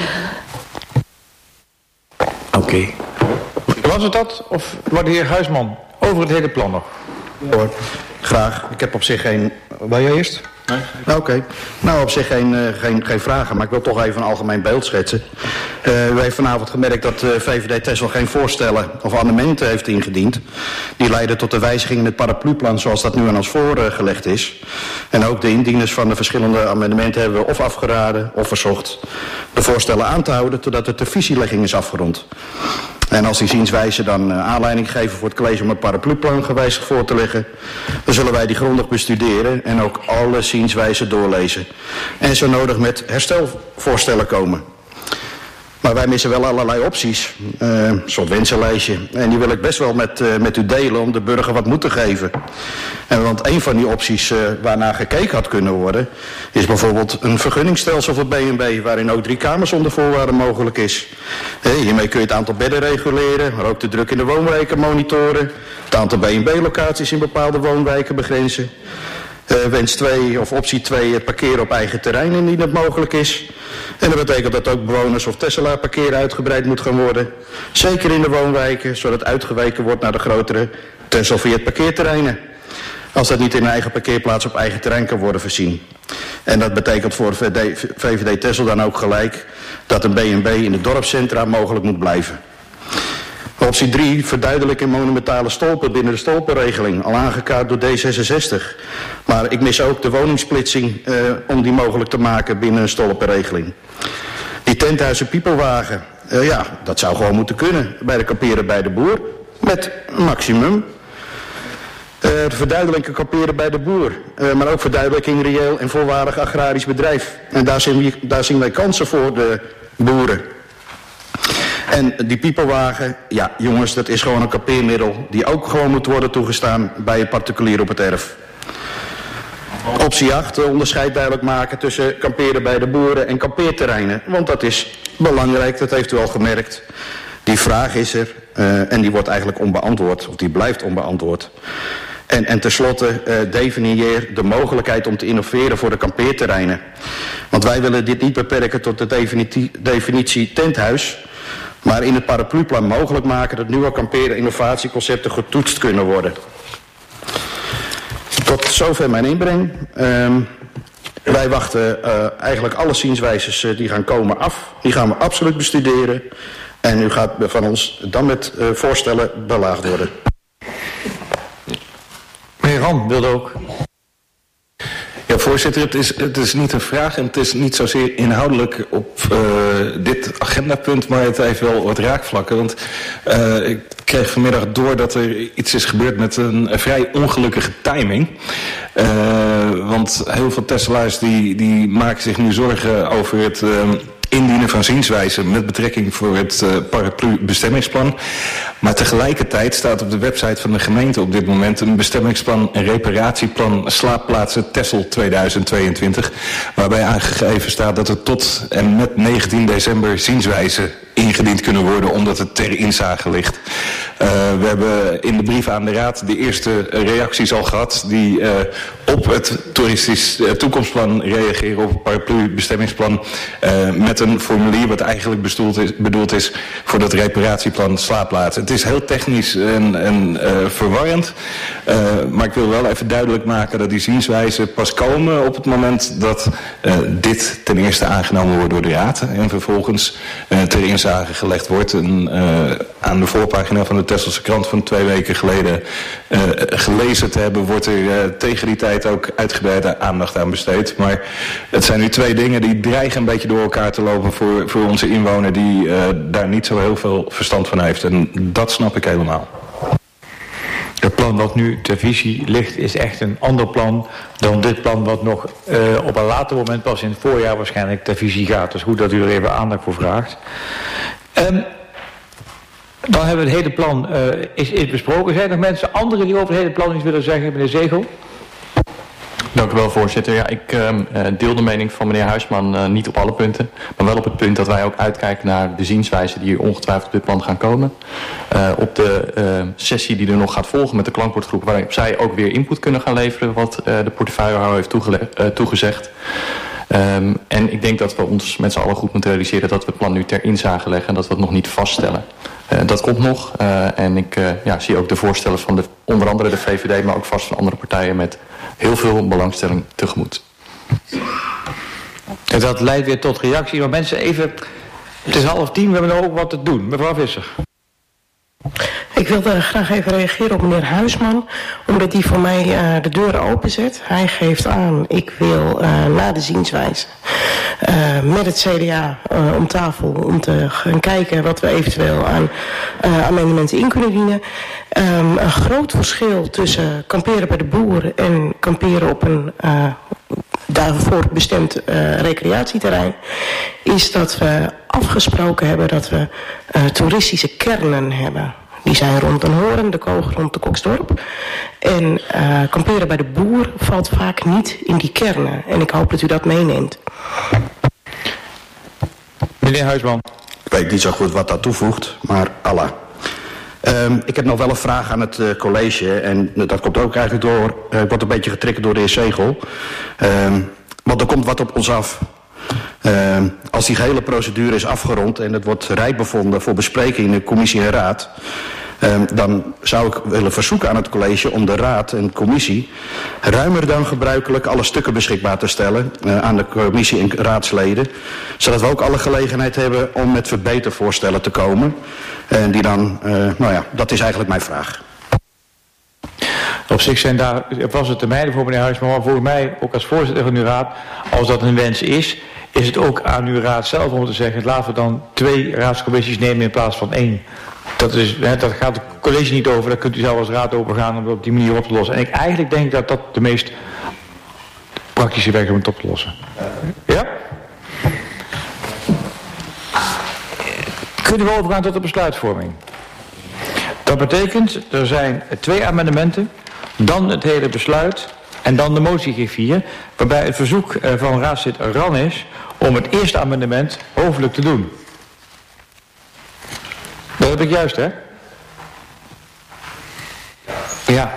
oké. Okay. Was het dat? Of wat de heer Huisman over het hele plan nog? Hoor, graag. Ik heb op zich geen... Wil jij eerst? Nee. Oké. Okay. Nou, op zich geen, uh, geen, geen vragen, maar ik wil toch even een algemeen beeld schetsen. Uh, u heeft vanavond gemerkt dat de uh, V V D Texel geen voorstellen of amendementen heeft ingediend. Die leiden tot de wijziging in het paraplu-plan zoals dat nu aan ons voorgelegd uh, is. En ook de indieners van de verschillende amendementen hebben we of afgeraden of verzocht de voorstellen aan te houden totdat de visielegging is afgerond. En als die zienswijze dan uh, aanleiding geven voor het college om het paraplu-plan gewijzigd voor te leggen, dan zullen wij die grondig bestuderen en ook alle zienswijzen. zienswijze doorlezen. En zo nodig met herstelvoorstellen komen. Uh, we hebben vanavond gemerkt dat uh, V V D Texel geen voorstellen of amendementen heeft ingediend. Die leiden tot de wijziging in het paraplu-plan zoals dat nu aan ons voorgelegd is. En ook de indieners van de verschillende amendementen hebben we of afgeraden of verzocht de voorstellen aan te houden totdat de visielegging is afgerond. En als die zienswijze dan uh, aanleiding geven voor het college om het paraplu-plan gewijzigd voor te leggen, dan zullen wij die grondig bestuderen en ook alle zienswijzen doorlezen. En zo nodig met herstelvoorstellen komen. Maar wij missen wel allerlei opties, uh, een soort wensenlijstje. En die wil ik best wel met, uh, met u delen om de burger wat moed te geven. En want een van die opties uh, waarnaar gekeken had kunnen worden, is bijvoorbeeld een vergunningsstelsel voor B en B, waarin ook drie kamers onder voorwaarden mogelijk is. He, hiermee kun je het aantal bedden reguleren, maar ook de druk in de woonwijken monitoren, het aantal B en B-locaties in bepaalde woonwijken begrenzen. Uh, wens twee of optie twee, het parkeren op eigen terrein indien het mogelijk is. En dat betekent dat ook bewoners of Tesla parkeren uitgebreid moet gaan worden. Zeker in de woonwijken, zodat uitgeweken wordt naar de grotere Tesla-Fiat parkeerterreinen. Als dat niet in een eigen parkeerplaats op eigen terrein kan worden voorzien. En dat betekent voor V V D Texel dan ook gelijk dat een B en B in de dorpscentra mogelijk moet blijven. Optie drie, verduidelijken monumentale stolpen binnen de stolpenregeling, al aangekaart door D zesenzestig. Maar ik mis ook de woningsplitsing uh, om die mogelijk te maken binnen een stolpenregeling. Die tenthuizen piepelwagen, uh, ja, dat zou gewoon moeten kunnen bij de kamperen bij de boer, met maximum. Uh, verduidelijken kamperen bij de boer, uh, maar ook verduidelijking reëel en volwaardig agrarisch bedrijf. En daar zien, we, daar zien wij kansen voor de boeren. En die piepelwagen, ja jongens, dat is gewoon een kampeermiddel die ook gewoon moet worden toegestaan bij een particulier op het erf. Optie acht, onderscheid duidelijk maken tussen kamperen bij de boeren en kampeerterreinen. Want dat is belangrijk, dat heeft u al gemerkt. Die vraag is er uh, en die wordt eigenlijk onbeantwoord, of die blijft onbeantwoord. En, en tenslotte uh, definieer de mogelijkheid om te innoveren voor de kampeerterreinen. Want wij willen dit niet beperken tot de definitie, definitie tenthuis, maar in het paraplu-plan mogelijk maken dat nieuwe kamperen innovatieconcepten getoetst kunnen worden. Tot zover mijn inbreng. Um, wij wachten uh, eigenlijk alle zienswijzes uh, die gaan komen af. Die gaan we absoluut bestuderen. En u gaat van ons dan met uh, voorstellen belaagd worden. Meneer Ram wilde ook. Ja, voorzitter, het is, het is niet een vraag en het is niet zozeer inhoudelijk op uh, dit agendapunt, maar het heeft wel wat raakvlakken. Want uh, ik kreeg vanmiddag door dat er iets is gebeurd met een, een vrij ongelukkige timing. Uh, want heel veel Tesla's die, die maken zich nu zorgen over het Uh, indienen van zienswijzen met betrekking voor het uh, paraplu-bestemmingsplan. Maar tegelijkertijd staat op de website van de gemeente op dit moment een bestemmingsplan en reparatieplan slaapplaatsen Texel tweeduizend tweeëntwintig. Waarbij aangegeven staat dat er tot en met negentien december zienswijzen ingediend kunnen worden omdat het ter inzage ligt. Uh, we hebben in de brief aan de Raad de eerste reacties al gehad die uh, op het toeristisch uh, toekomstplan reageren, op het paraplu-bestemmingsplan, uh, met een formulier wat eigenlijk bedoeld is, bedoeld is voor dat reparatieplan slaapplaatsen. Het is heel technisch en, en uh, verwarrend, uh, maar ik wil wel even duidelijk maken dat die zienswijzen pas komen op het moment dat uh, dit ten eerste aangenomen wordt door de Raad en vervolgens uh, ter inzage gelegd wordt. En, uh, aan de voorpagina van de Texelse krant van twee weken geleden uh, gelezen te hebben, wordt er uh, tegen die tijd ook uitgebreide aandacht aan besteed. Maar het zijn nu twee dingen die dreigen een beetje door elkaar te lopen voor, voor onze inwoner die uh, daar niet zo heel veel verstand van heeft. En dat snap ik helemaal. Het plan wat nu ter visie ligt is echt een ander plan dan dit plan wat nog uh, op een later moment pas in het voorjaar waarschijnlijk ter visie gaat. Dus goed dat u er even aandacht voor vraagt. Um, dan hebben we het hele plan uh, is, is besproken. Zijn er mensen, anderen die over het hele plan iets willen zeggen? Meneer Zegel? Dank u wel, voorzitter. Ja, ik uh, deel de mening van meneer Huisman uh, niet op alle punten, maar wel op het punt dat wij ook uitkijken naar de zienswijzen die ongetwijfeld op dit plan gaan komen. Uh, op de uh, sessie die er nog gaat volgen met de klankbordgroep, waarop zij ook weer input kunnen gaan leveren wat uh, de portefeuillehouder heeft toegele- uh, toegezegd. Um, en ik denk dat we ons met z'n allen goed moeten realiseren dat we het plan nu ter inzage leggen en dat we het nog niet vaststellen. Uh, dat komt nog uh, en ik uh, ja, zie ook de voorstellen van de, onder andere de V V D, maar ook vast van andere partijen met heel veel belangstelling tegemoet. En dat leidt weer tot reactie. Maar mensen even, het is half tien, we hebben nog ook wat te doen. Mevrouw Visser. Ik wilde graag even reageren op meneer Huisman, omdat hij voor mij uh, de deuren openzet. Hij geeft aan, ik wil uh, na de zienswijze uh, met het C D A uh, om tafel om te gaan kijken wat we eventueel aan uh, amendementen in kunnen dienen. Um, een groot verschil tussen kamperen bij de boer en kamperen op een uh, daarvoor bestemd uh, recreatieterrein, is dat we afgesproken hebben dat we uh, toeristische kernen hebben. Die zijn rond Den Hoorn, de Koog, rond de Koksdorp. En uh, kamperen bij de boer valt vaak niet in die kernen. En ik hoop dat u dat meeneemt. Meneer Huisman. Ik weet niet zo goed wat dat toevoegt, maar Allah. Um, ik heb nog wel een vraag aan het uh, college. En uh, dat komt ook eigenlijk door, uh, ik word een beetje getriggerd door de heer Zegel. Um, want er komt wat op ons af. Uh, als die gehele procedure is afgerond en het wordt rijp bevonden voor bespreking in de commissie en raad, uh, dan zou ik willen verzoeken aan het college om de raad en commissie ruimer dan gebruikelijk alle stukken beschikbaar te stellen uh, aan de commissie en raadsleden, zodat we ook alle gelegenheid hebben om met verbetervoorstellen te komen. En uh, die dan, uh, nou ja, dat is eigenlijk mijn vraag. Op zich zijn daar vaste termijnen voor meneer Huisman, maar volgens mij, ook als voorzitter van uw raad, als dat een wens is, is het ook aan uw raad zelf om te zeggen, laten we dan twee raadscommissies nemen in plaats van één. Dat, is, hè, dat gaat het college niet over, daar kunt u zelf als raad overgaan om het op die manier op te lossen. En ik eigenlijk denk dat dat de meest praktische weg is om het op te lossen. Ja? Kunnen we overgaan tot de besluitvorming? Dat betekent, er zijn twee amendementen, dan het hele besluit en dan de motiegriffier, waarbij het verzoek van raadslid Ran is om het eerste amendement hoofdelijk te doen. Dat heb ik juist, hè? Ja.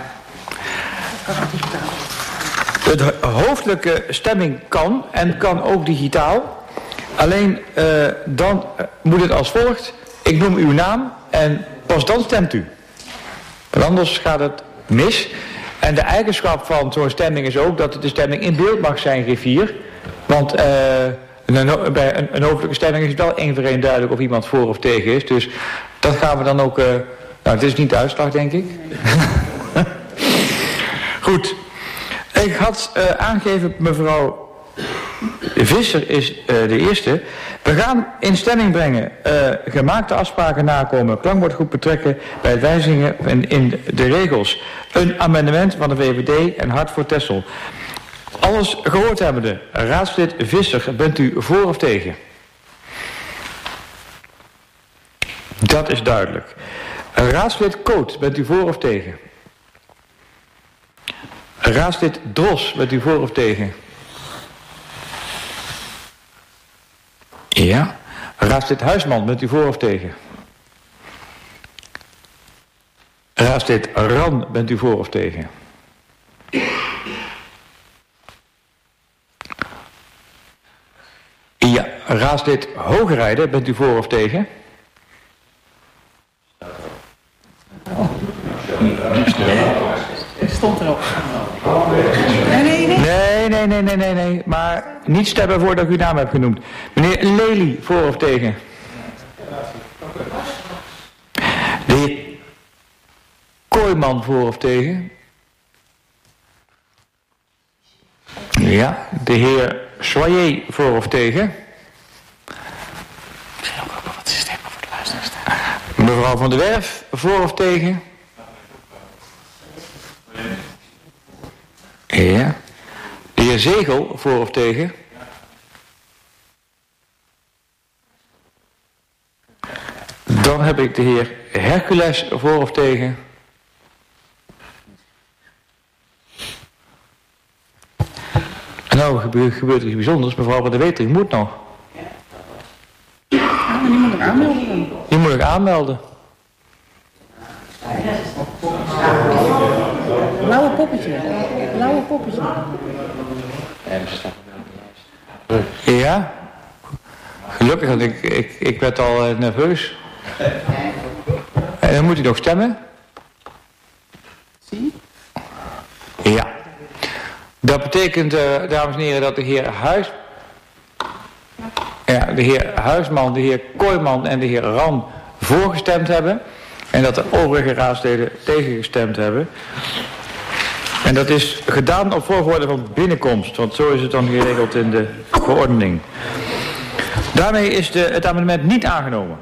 De hoofdelijke stemming kan en kan ook digitaal. Alleen uh, dan moet het als volgt. Ik noem uw naam en pas dan stemt u. Want anders gaat het mis. En de eigenschap van zo'n stemming is ook dat het de stemming in beeld mag zijn, griffier. Want uh, een, bij een, een hoofdelijke stemming is het wel één voor één duidelijk of iemand voor of tegen is. Dus dat gaan we dan ook... Uh, nou, het is niet de uitslag, denk ik. Goed. Ik had uh, aangegeven, mevrouw Visser is uh, de eerste. We gaan in stemming brengen uh, gemaakte afspraken nakomen, klankbordgroep betrekken bij het wijzigingen in, in de regels. Een amendement van de V V D en Hart voor Texel. Alles gehoord hebbende, raadslid Visser, bent u voor of tegen? Dat is duidelijk. Raadslid Koot, bent u voor of tegen? Raadslid Dros, bent u voor of tegen? Ja. Raadslid Huisman, bent u voor of tegen? Raadslid Ran, bent u voor of tegen? Ja. Raadslid Hogerijden, bent u voor of tegen? Het stond erop. Nee, nee, nee. Nee, nee, nee, nee, nee, nee. Maar niet stemmen voordat ik uw naam heb genoemd. Meneer Lely, voor of tegen? De heer Kooijman, voor of tegen? Ja. De heer Soyer, voor of tegen? Mevrouw van der Werf, voor of tegen? Ja. De heer Zegel, voor of tegen? Dan heb ik de heer Hercules, voor of tegen? En nou gebeurt, gebeurt er iets bijzonders. Mevrouw van der Wetering moet nog. Ja, maar die moet ik aanmelden dan. Die moet ik aanmelden. Blauwe poppetje. Blauwe poppetje. Ja? Gelukkig, want ik, ik, ik werd al uh, nerveus. En dan moet u nog stemmen? Zie? Ja. Dat betekent, uh, dames en heren, dat de heer Huis... Ja, de heer Huisman, de heer Kooijman en de heer Ran voorgestemd hebben. En dat de overige raadsleden tegengestemd hebben. En dat is gedaan op volgorde van binnenkomst. Want zo is het dan geregeld in de verordening. Daarmee is de, het amendement niet aangenomen.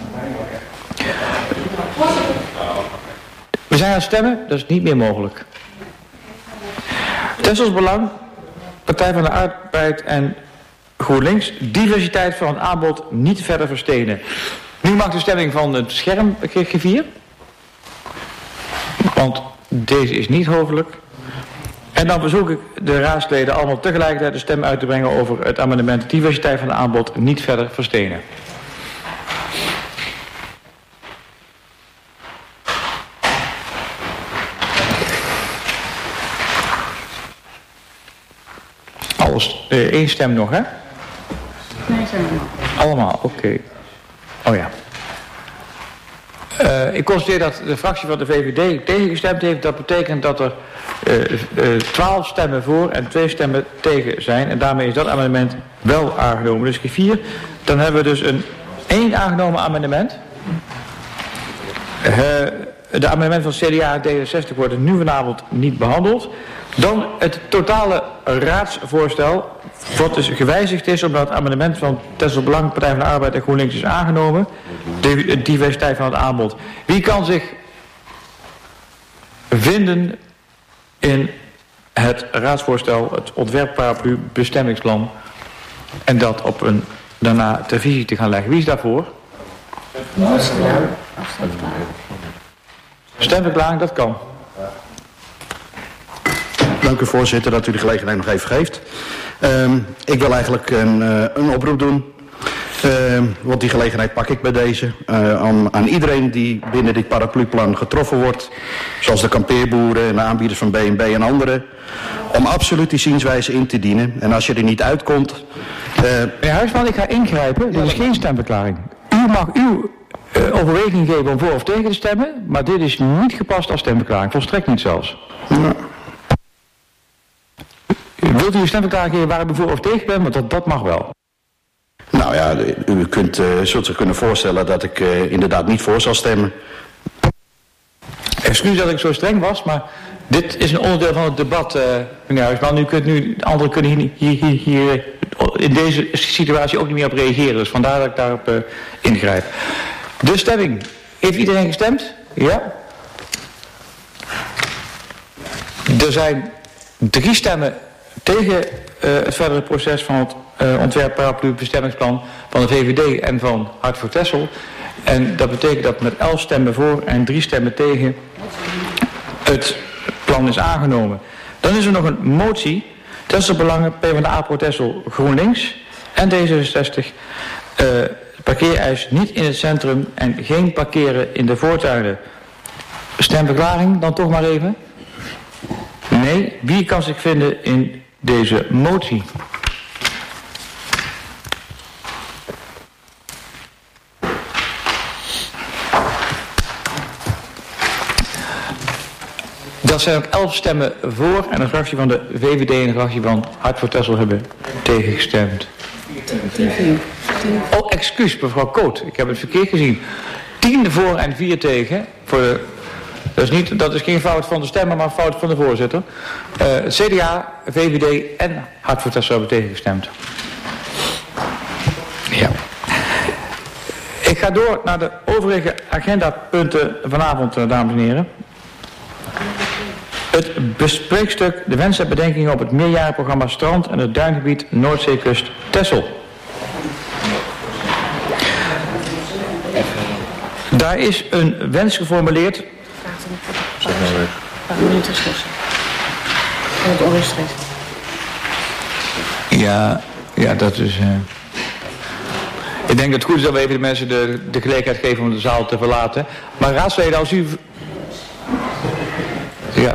We zijn aan het stemmen, dat is niet meer mogelijk. Tessels Belang. Partij van de Arbeid en GroenLinks. Diversiteit van het aanbod niet verder verstenen. Nu mag de stemming van het schermgriffier. Want deze is niet hoofdelijk. En dan verzoek ik de raadsleden allemaal tegelijkertijd de stem uit te brengen over het amendement diversiteit van het aanbod niet verder verstenen. Alles, eh, één stem nog, hè? Nee, zijn we nog. Allemaal, oké. Okay. Oh ja. Uh, ik constateer dat de fractie van de V V D tegengestemd heeft. Dat betekent dat er twaalf uh, uh, stemmen voor en twee stemmen tegen zijn. En daarmee is dat amendement wel aangenomen. Dus vier. Dan hebben we dus een één aangenomen amendement. Uh, de amendement van C D A en D zesenzestig wordt nu vanavond niet behandeld. Dan het totale raadsvoorstel, wat dus gewijzigd is omdat het amendement van Texel Belang, Partij van de Arbeid en GroenLinks is aangenomen. De diversiteit van het aanbod. Wie kan zich vinden in het raadsvoorstel, het ontwerpparaplu bestemmingsplan, en dat op een daarna ter visie te gaan leggen? Wie is daarvoor? Stemverklaring, dat kan. Dank u voorzitter dat u de gelegenheid nog even geeft. Um, ik wil eigenlijk een, uh, een oproep doen. Uh, want die gelegenheid pak ik bij deze. Uh, aan, aan iedereen die binnen dit parapluplan getroffen wordt. Zoals de kampeerboeren en de aanbieders van B en B en anderen. Om absoluut die zienswijze in te dienen. En als je er niet uitkomt... Uh, Meneer Huisman, ik ga ingrijpen. Dit is geen stemverklaring. U mag uw uh, overweging geven om voor of tegen te stemmen. Maar dit is niet gepast als stemverklaring. Volstrekt niet zelfs. Ja. Wilt u uw stemverklaring geven waar u voor of tegen bent? Want dat, dat mag wel. Nou ja, u kunt, uh, zult zich kunnen voorstellen dat ik uh, inderdaad niet voor zal stemmen. Excuus dat ik zo streng was, maar dit is een onderdeel van het debat, uh, meneer Huisman. U kunt nu, anderen kunnen hier, hier, hier, hier in deze situatie ook niet meer op reageren. Dus vandaar dat ik daarop uh, ingrijp. De stemming. Heeft iedereen gestemd? Ja. Er zijn drie stemmen tegen uh, het verdere proces van het uh, ontwerp paraplu bestemmingsplan van de V V D en van Hart voor Texel. En dat betekent dat met elf stemmen voor en drie stemmen tegen het plan is aangenomen. Dan is er nog een motie. Texelbelangen, PvdA Pro Texel, GroenLinks en D zesenzestig. Uh, parkeereis niet in het centrum en geen parkeren in de voortuinen. Stemverklaring dan toch maar even? Nee. Wie kan zich vinden in deze motie? Dat zijn ook elf stemmen voor en een fractie van de V V D en een fractie van Hart voor Texel hebben tegengestemd. Oh, excuus, mevrouw Koot. Ik heb het verkeerd gezien. Tien voor en vier tegen. Voor de, dat, is niet, dat is geen fout van de stemmen, maar fout van de voorzitter. Uh, C D A, V V D en Hart voor Texel hebben tegengestemd. Ja. Ik ga door naar de overige agendapunten vanavond, dames en heren. Het bespreekstuk de wensen en bedenkingen op het meerjarenprogramma Strand en het duingebied Noordzeekust Texel. Daar is een wens geformuleerd. Zeg maar weg. Een minuut geschorst. En het onrechtstreeks. Ja, ja, dat is... Uh... Ik denk dat het goed is dat we even de mensen de, de gelegenheid geven om de zaal te verlaten. Maar raadsleden, als u... Ja.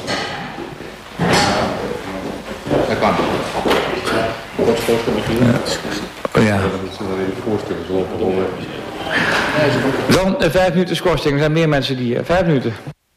Dat kan. Ja. Oh ja. Dan uh, vijf minuten schorsing. Er zijn meer mensen die... Uh, vijf minuten.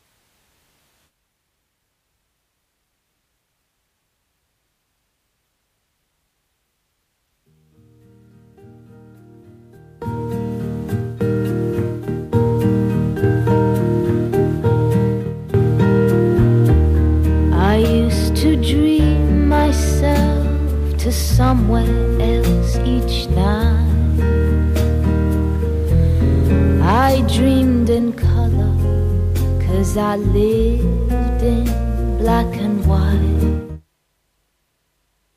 Somewhere else each night I dreamed in color, 'cause I lived in black and white.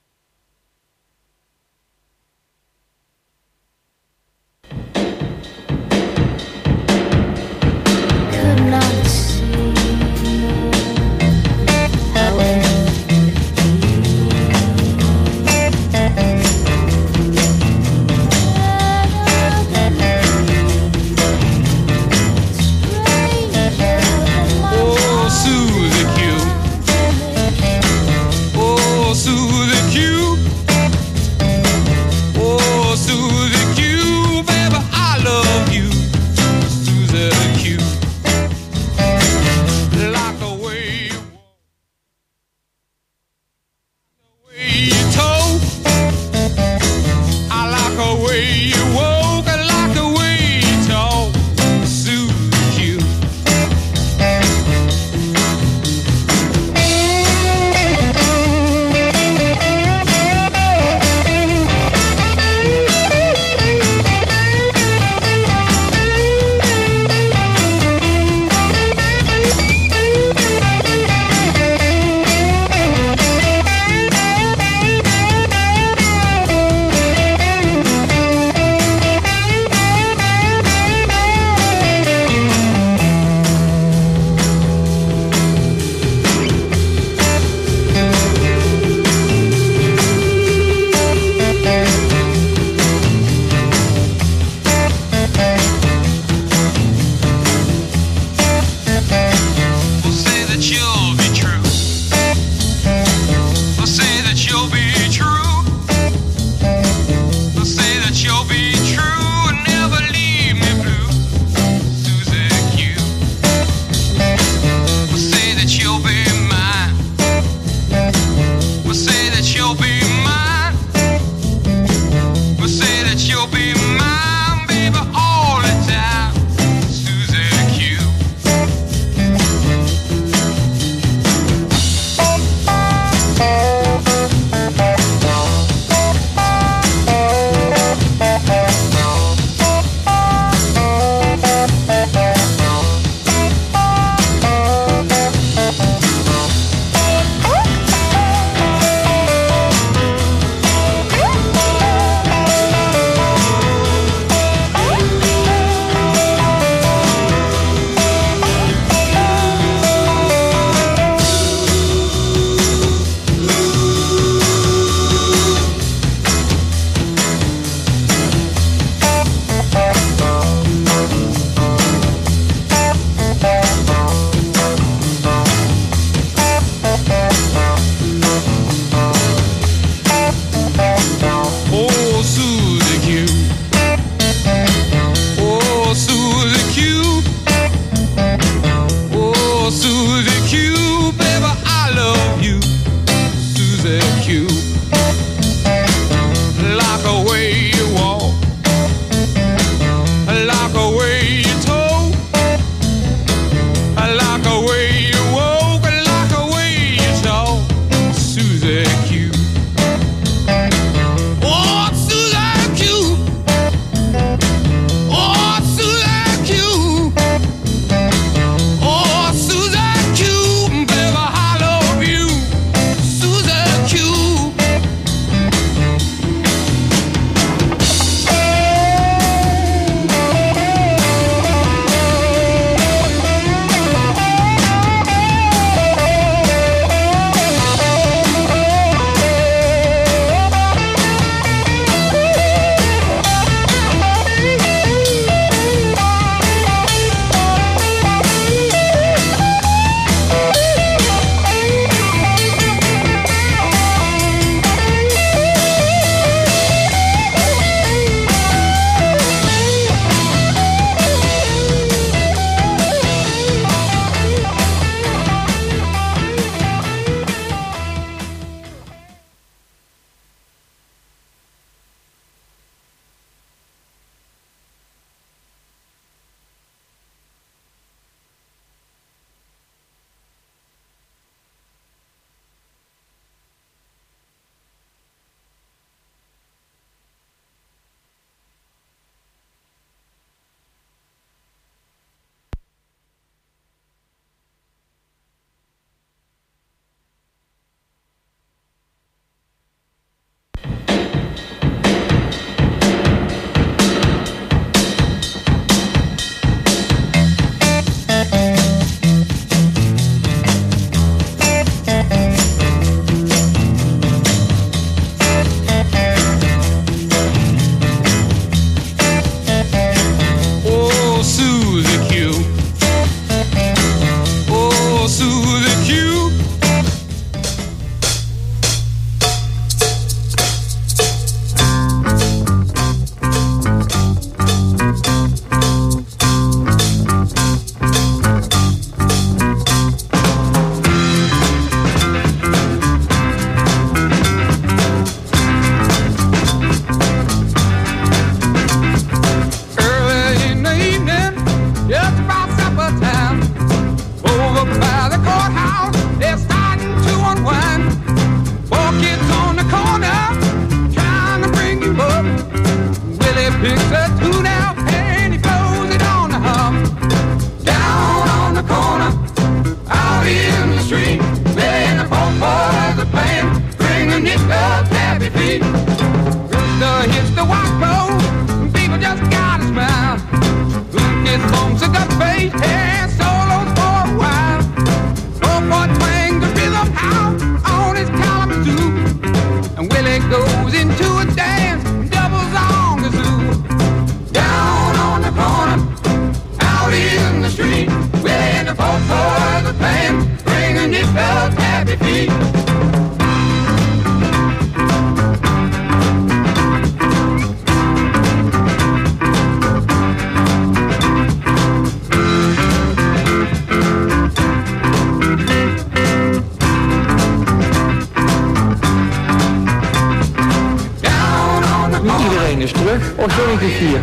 Niet iedereen is terug. Oh, sorry, ik hier.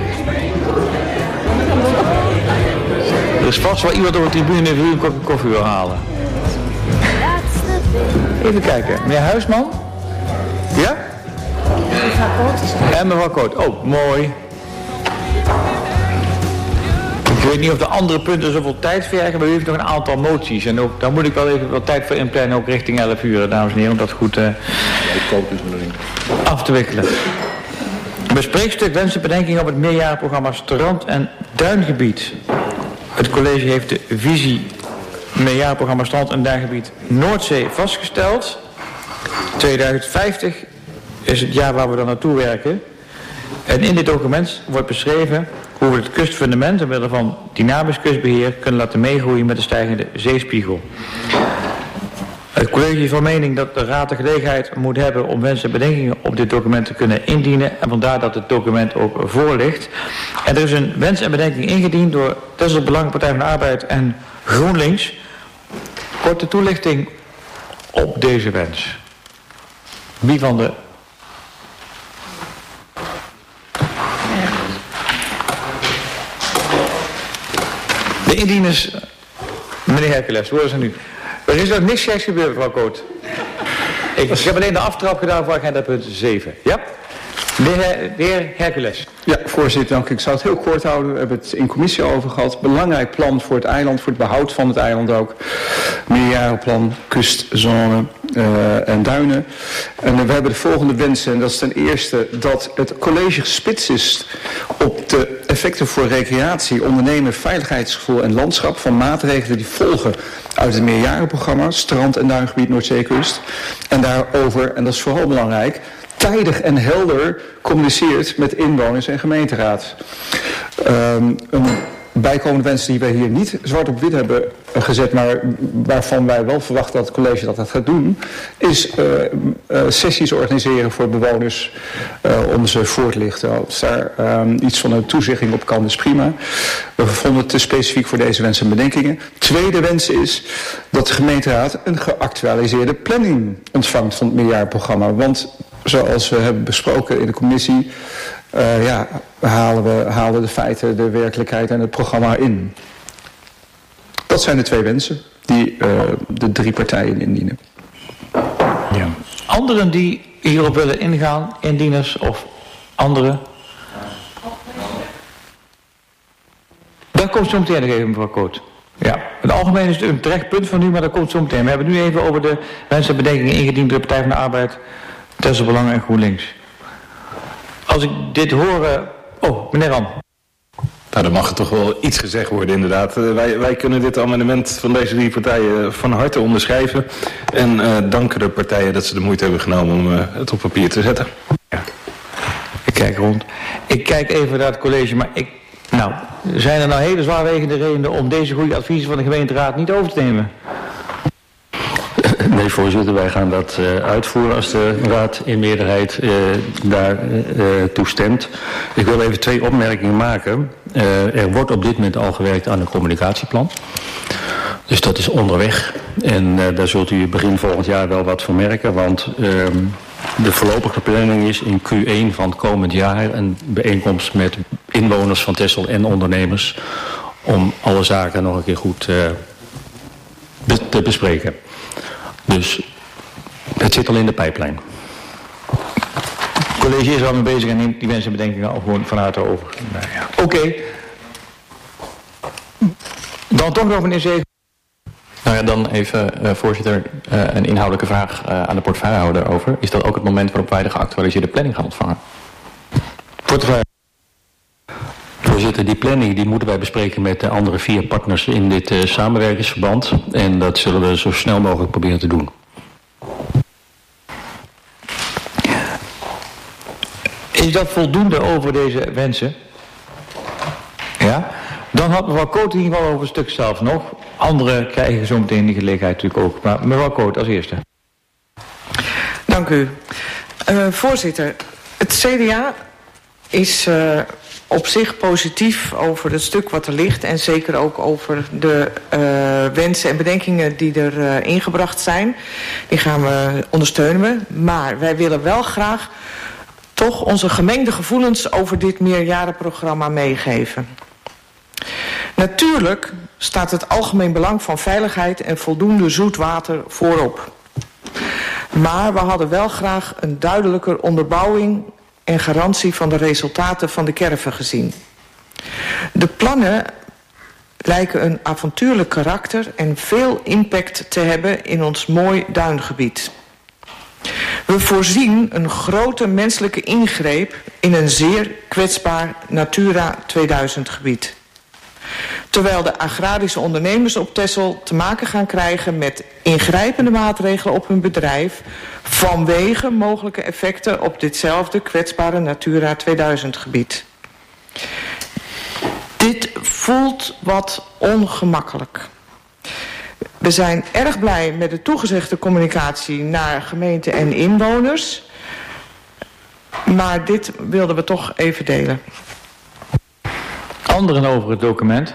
Er is vast wel iemand op de tribune die een kopje koffie wil halen. Even kijken. Meneer Huisman? Ja? Mevrouw Koot. En mevrouw Koot. Oh, mooi. Ik weet niet of de andere punten zoveel tijd vergen, maar u heeft nog een aantal moties. En ook, daar moet ik wel even wat tijd voor inplannen, ook richting elf uur, dames en heren, om dat goed uh, af te wikkelen. Bespreekstuk wensen bedenkingen op het meerjarenprogramma Strand- en Duingebied. Het college heeft de visie meerjarenprogramma Strand- en Duingebied Noordzee vastgesteld. tweeduizend vijftig is het jaar waar we dan naartoe werken. En in dit document wordt beschreven hoe we het kustfundament, omwille van dynamisch kustbeheer, kunnen laten meegroeien met de stijgende zeespiegel. Het college is van mening dat de Raad de gelegenheid moet hebben om wensen en bedenkingen op dit document te kunnen indienen. En vandaar dat het document ook voor ligt. En er is een wens en bedenking ingediend door Texel Belang, Partij van de Arbeid en GroenLinks. Korte toelichting op deze wens. Wie van de... De indieners, meneer Hercules, hoe is het nu? Er is nog niks geks gebeurd, mevrouw Koot. Ik, ik heb alleen de aftrap gedaan voor agenda punt zeven. Ja? De heer, de heer Hercules. Ja, voorzitter, dank u. Ik zou het heel kort houden. We hebben het in commissie over gehad. Belangrijk plan voor het eiland, voor het behoud van het eiland ook. Meerjarenplan, kustzone uh, en duinen. En uh, we hebben de volgende wensen. En dat is ten eerste dat het college gespitst is op de effecten voor recreatie, ondernemen, veiligheidsgevoel en landschap van maatregelen die volgen uit het meerjarenprogramma Strand- en Duingebied Noordzeekust. En daarover, en dat is vooral belangrijk, tijdig en helder communiceert met inwoners en gemeenteraad. Um, een bijkomende wens die wij hier niet zwart op wit hebben gezet, maar waarvan wij wel verwachten dat het college dat, dat gaat doen, is uh, uh, sessies organiseren voor bewoners uh, om ze voor te lichten. Als daar um, iets van een toezegging op kan, is prima. We vonden het te specifiek voor deze wensen en bedenkingen. Tweede wens is dat de gemeenteraad een geactualiseerde planning ontvangt van het meerjarenprogramma. Want zoals we hebben besproken in de commissie, uh, ja, halen we halen de feiten, de werkelijkheid en het programma in. Dat zijn de twee wensen die uh, de drie partijen indienen. Ja. Anderen die hierop willen ingaan, indieners of anderen? Dat komt zo meteen nog even, mevrouw Koot. Ja, het algemeen is het een terecht punt van u, maar dat komt zo meteen. We hebben nu even over de wensen en bedenkingen ingediend door de Partij van de Arbeid, Texel Belang en GroenLinks. Als ik dit hoor... Uh, oh, meneer Ram. Nou, dan mag er toch wel iets gezegd worden, inderdaad. Uh, wij, wij kunnen dit amendement van deze drie partijen van harte onderschrijven. En uh, danken de partijen dat ze de moeite hebben genomen om uh, het op papier te zetten. Ja. Ik kijk rond. Ik kijk even naar het college, maar ik... Nou, zijn er nou hele zwaarwegende redenen om deze goede adviezen van de gemeenteraad niet over te nemen? Nee, voorzitter, wij gaan dat uh, uitvoeren als de raad in meerderheid uh, daar uh, toestemt. Ik wil even twee opmerkingen maken. Uh, er wordt op dit moment al gewerkt aan een communicatieplan. Dus dat is onderweg. En uh, daar zult u begin volgend jaar wel wat van merken. Want uh, de voorlopige planning is in Q één van het komend jaar een bijeenkomst met inwoners van Texel en ondernemers om alle zaken nog een keer goed uh, be- te bespreken. Dus het zit al in de pijplijn. Het college is al mee bezig en neemt die wensen en bedenkingen al gewoon van harte over. Nou ja. Oké. Okay. Dan toch nog meneer Zeeg. Nou ja, dan even, uh, voorzitter, uh, een inhoudelijke vraag uh, aan de portefeuillehouder over. Is dat ook het moment waarop wij de geactualiseerde planning gaan ontvangen? Portefeuille. Voorzitter, die planning die moeten wij bespreken met de andere vier partners in dit uh, samenwerkingsverband. En dat zullen we zo snel mogelijk proberen te doen. Is dat voldoende over deze wensen? Ja? Dan had mevrouw Koot in ieder geval over een stuk zelf nog. Anderen krijgen zo meteen die gelegenheid natuurlijk ook. Maar mevrouw Koot als eerste. Dank u. Uh, voorzitter, het C D A is uh, op zich positief over het stuk wat er ligt. En zeker ook over de uh, wensen en bedenkingen die er uh, ingebracht zijn. Die gaan we ondersteunen. Maar wij willen wel graag toch onze gemengde gevoelens over dit meerjarenprogramma meegeven. Natuurlijk staat het algemeen belang van veiligheid en voldoende zoet water voorop. Maar we hadden wel graag een duidelijker onderbouwing en garantie van de resultaten van de kerven gezien. De plannen lijken een avontuurlijk karakter en veel impact te hebben in ons mooi duingebied. We voorzien een grote menselijke ingreep in een zeer kwetsbaar Natura tweeduizend gebied. Terwijl de agrarische ondernemers op Texel te maken gaan krijgen met ingrijpende maatregelen op hun bedrijf vanwege mogelijke effecten op ditzelfde kwetsbare Natura tweeduizend gebied. Dit voelt wat ongemakkelijk. We zijn erg blij met de toegezegde communicatie naar gemeente en inwoners. Maar dit wilden we toch even delen. Anderen over het document?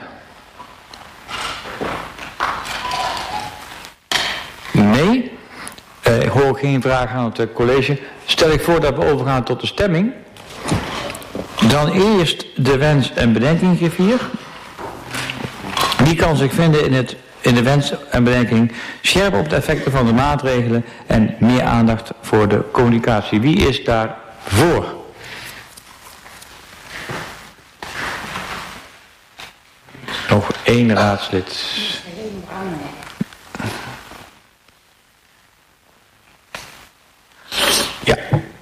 Nee? Uh, ik hoor geen vraag aan het college. Stel ik voor dat we overgaan tot de stemming. Dan eerst de wens- en bedenkingsgriffier. Die kan zich vinden in, het, in de wens en bedenking scherp op de effecten van de maatregelen en meer aandacht voor de communicatie. Wie is daar voor? Nog één raadslid. Ja.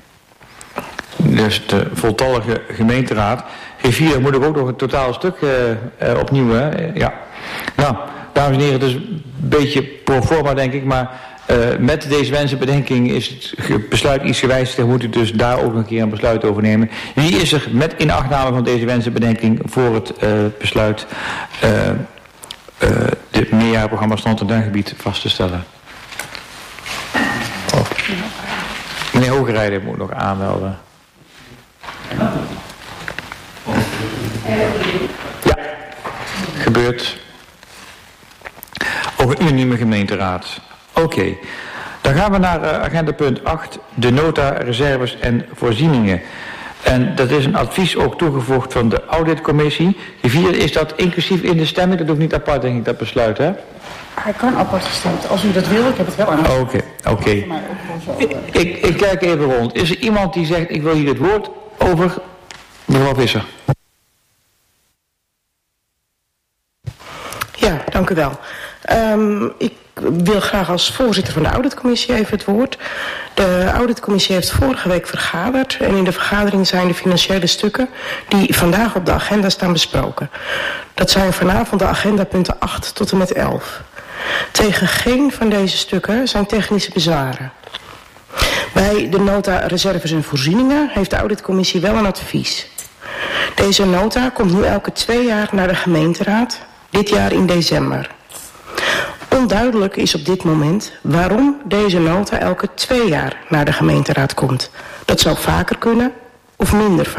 Dus de voltallige gemeenteraad. G vier moet ik ook nog een totaal stuk uh, uh, opnieuw. Hè? Ja. Nou, dames en heren, het is een beetje pro forma denk ik, maar uh, met deze wensenbedenking is het besluit iets gewijzigd en moet u dus daar ook een keer een besluit over nemen. Wie is er met inachtname van deze wensenbedenking voor het uh, besluit uh, uh, dit meerjarenprogramma Strand- en Duingebied vast te stellen? Oh. Meneer Hogerijder moet nog aanmelden. Ja, gebeurt. Over een unieme gemeenteraad. Oké, okay. Dan gaan we naar uh, agenda punt acht, de nota, reserves en voorzieningen. En dat is een advies ook toegevoegd van de auditcommissie. De vierde, is dat inclusief in de stemming? Dat doe ik niet apart, denk ik, dat besluit, hè? Hij kan apart gestemd, als u dat wil. Ik heb het wel aan. Oké, okay, oké. Okay. Ik, ik, ik kijk even rond. Is er iemand die zegt, ik wil hier het woord over? Mevrouw Visser. Ja, dank u wel. Um, ik wil graag als voorzitter van de auditcommissie even het woord. De auditcommissie heeft vorige week vergaderd en in de vergadering zijn de financiële stukken die vandaag op de agenda staan besproken. Dat zijn vanavond de agendapunten acht tot en met elf. Tegen geen van deze stukken zijn technische bezwaren. Bij de nota reserves en voorzieningen heeft de auditcommissie wel een advies. Deze nota komt nu elke twee jaar naar de gemeenteraad, dit jaar in december. Onduidelijk is op dit moment waarom deze nota elke twee jaar naar de gemeenteraad komt. Dat zou vaker kunnen of minder vaak.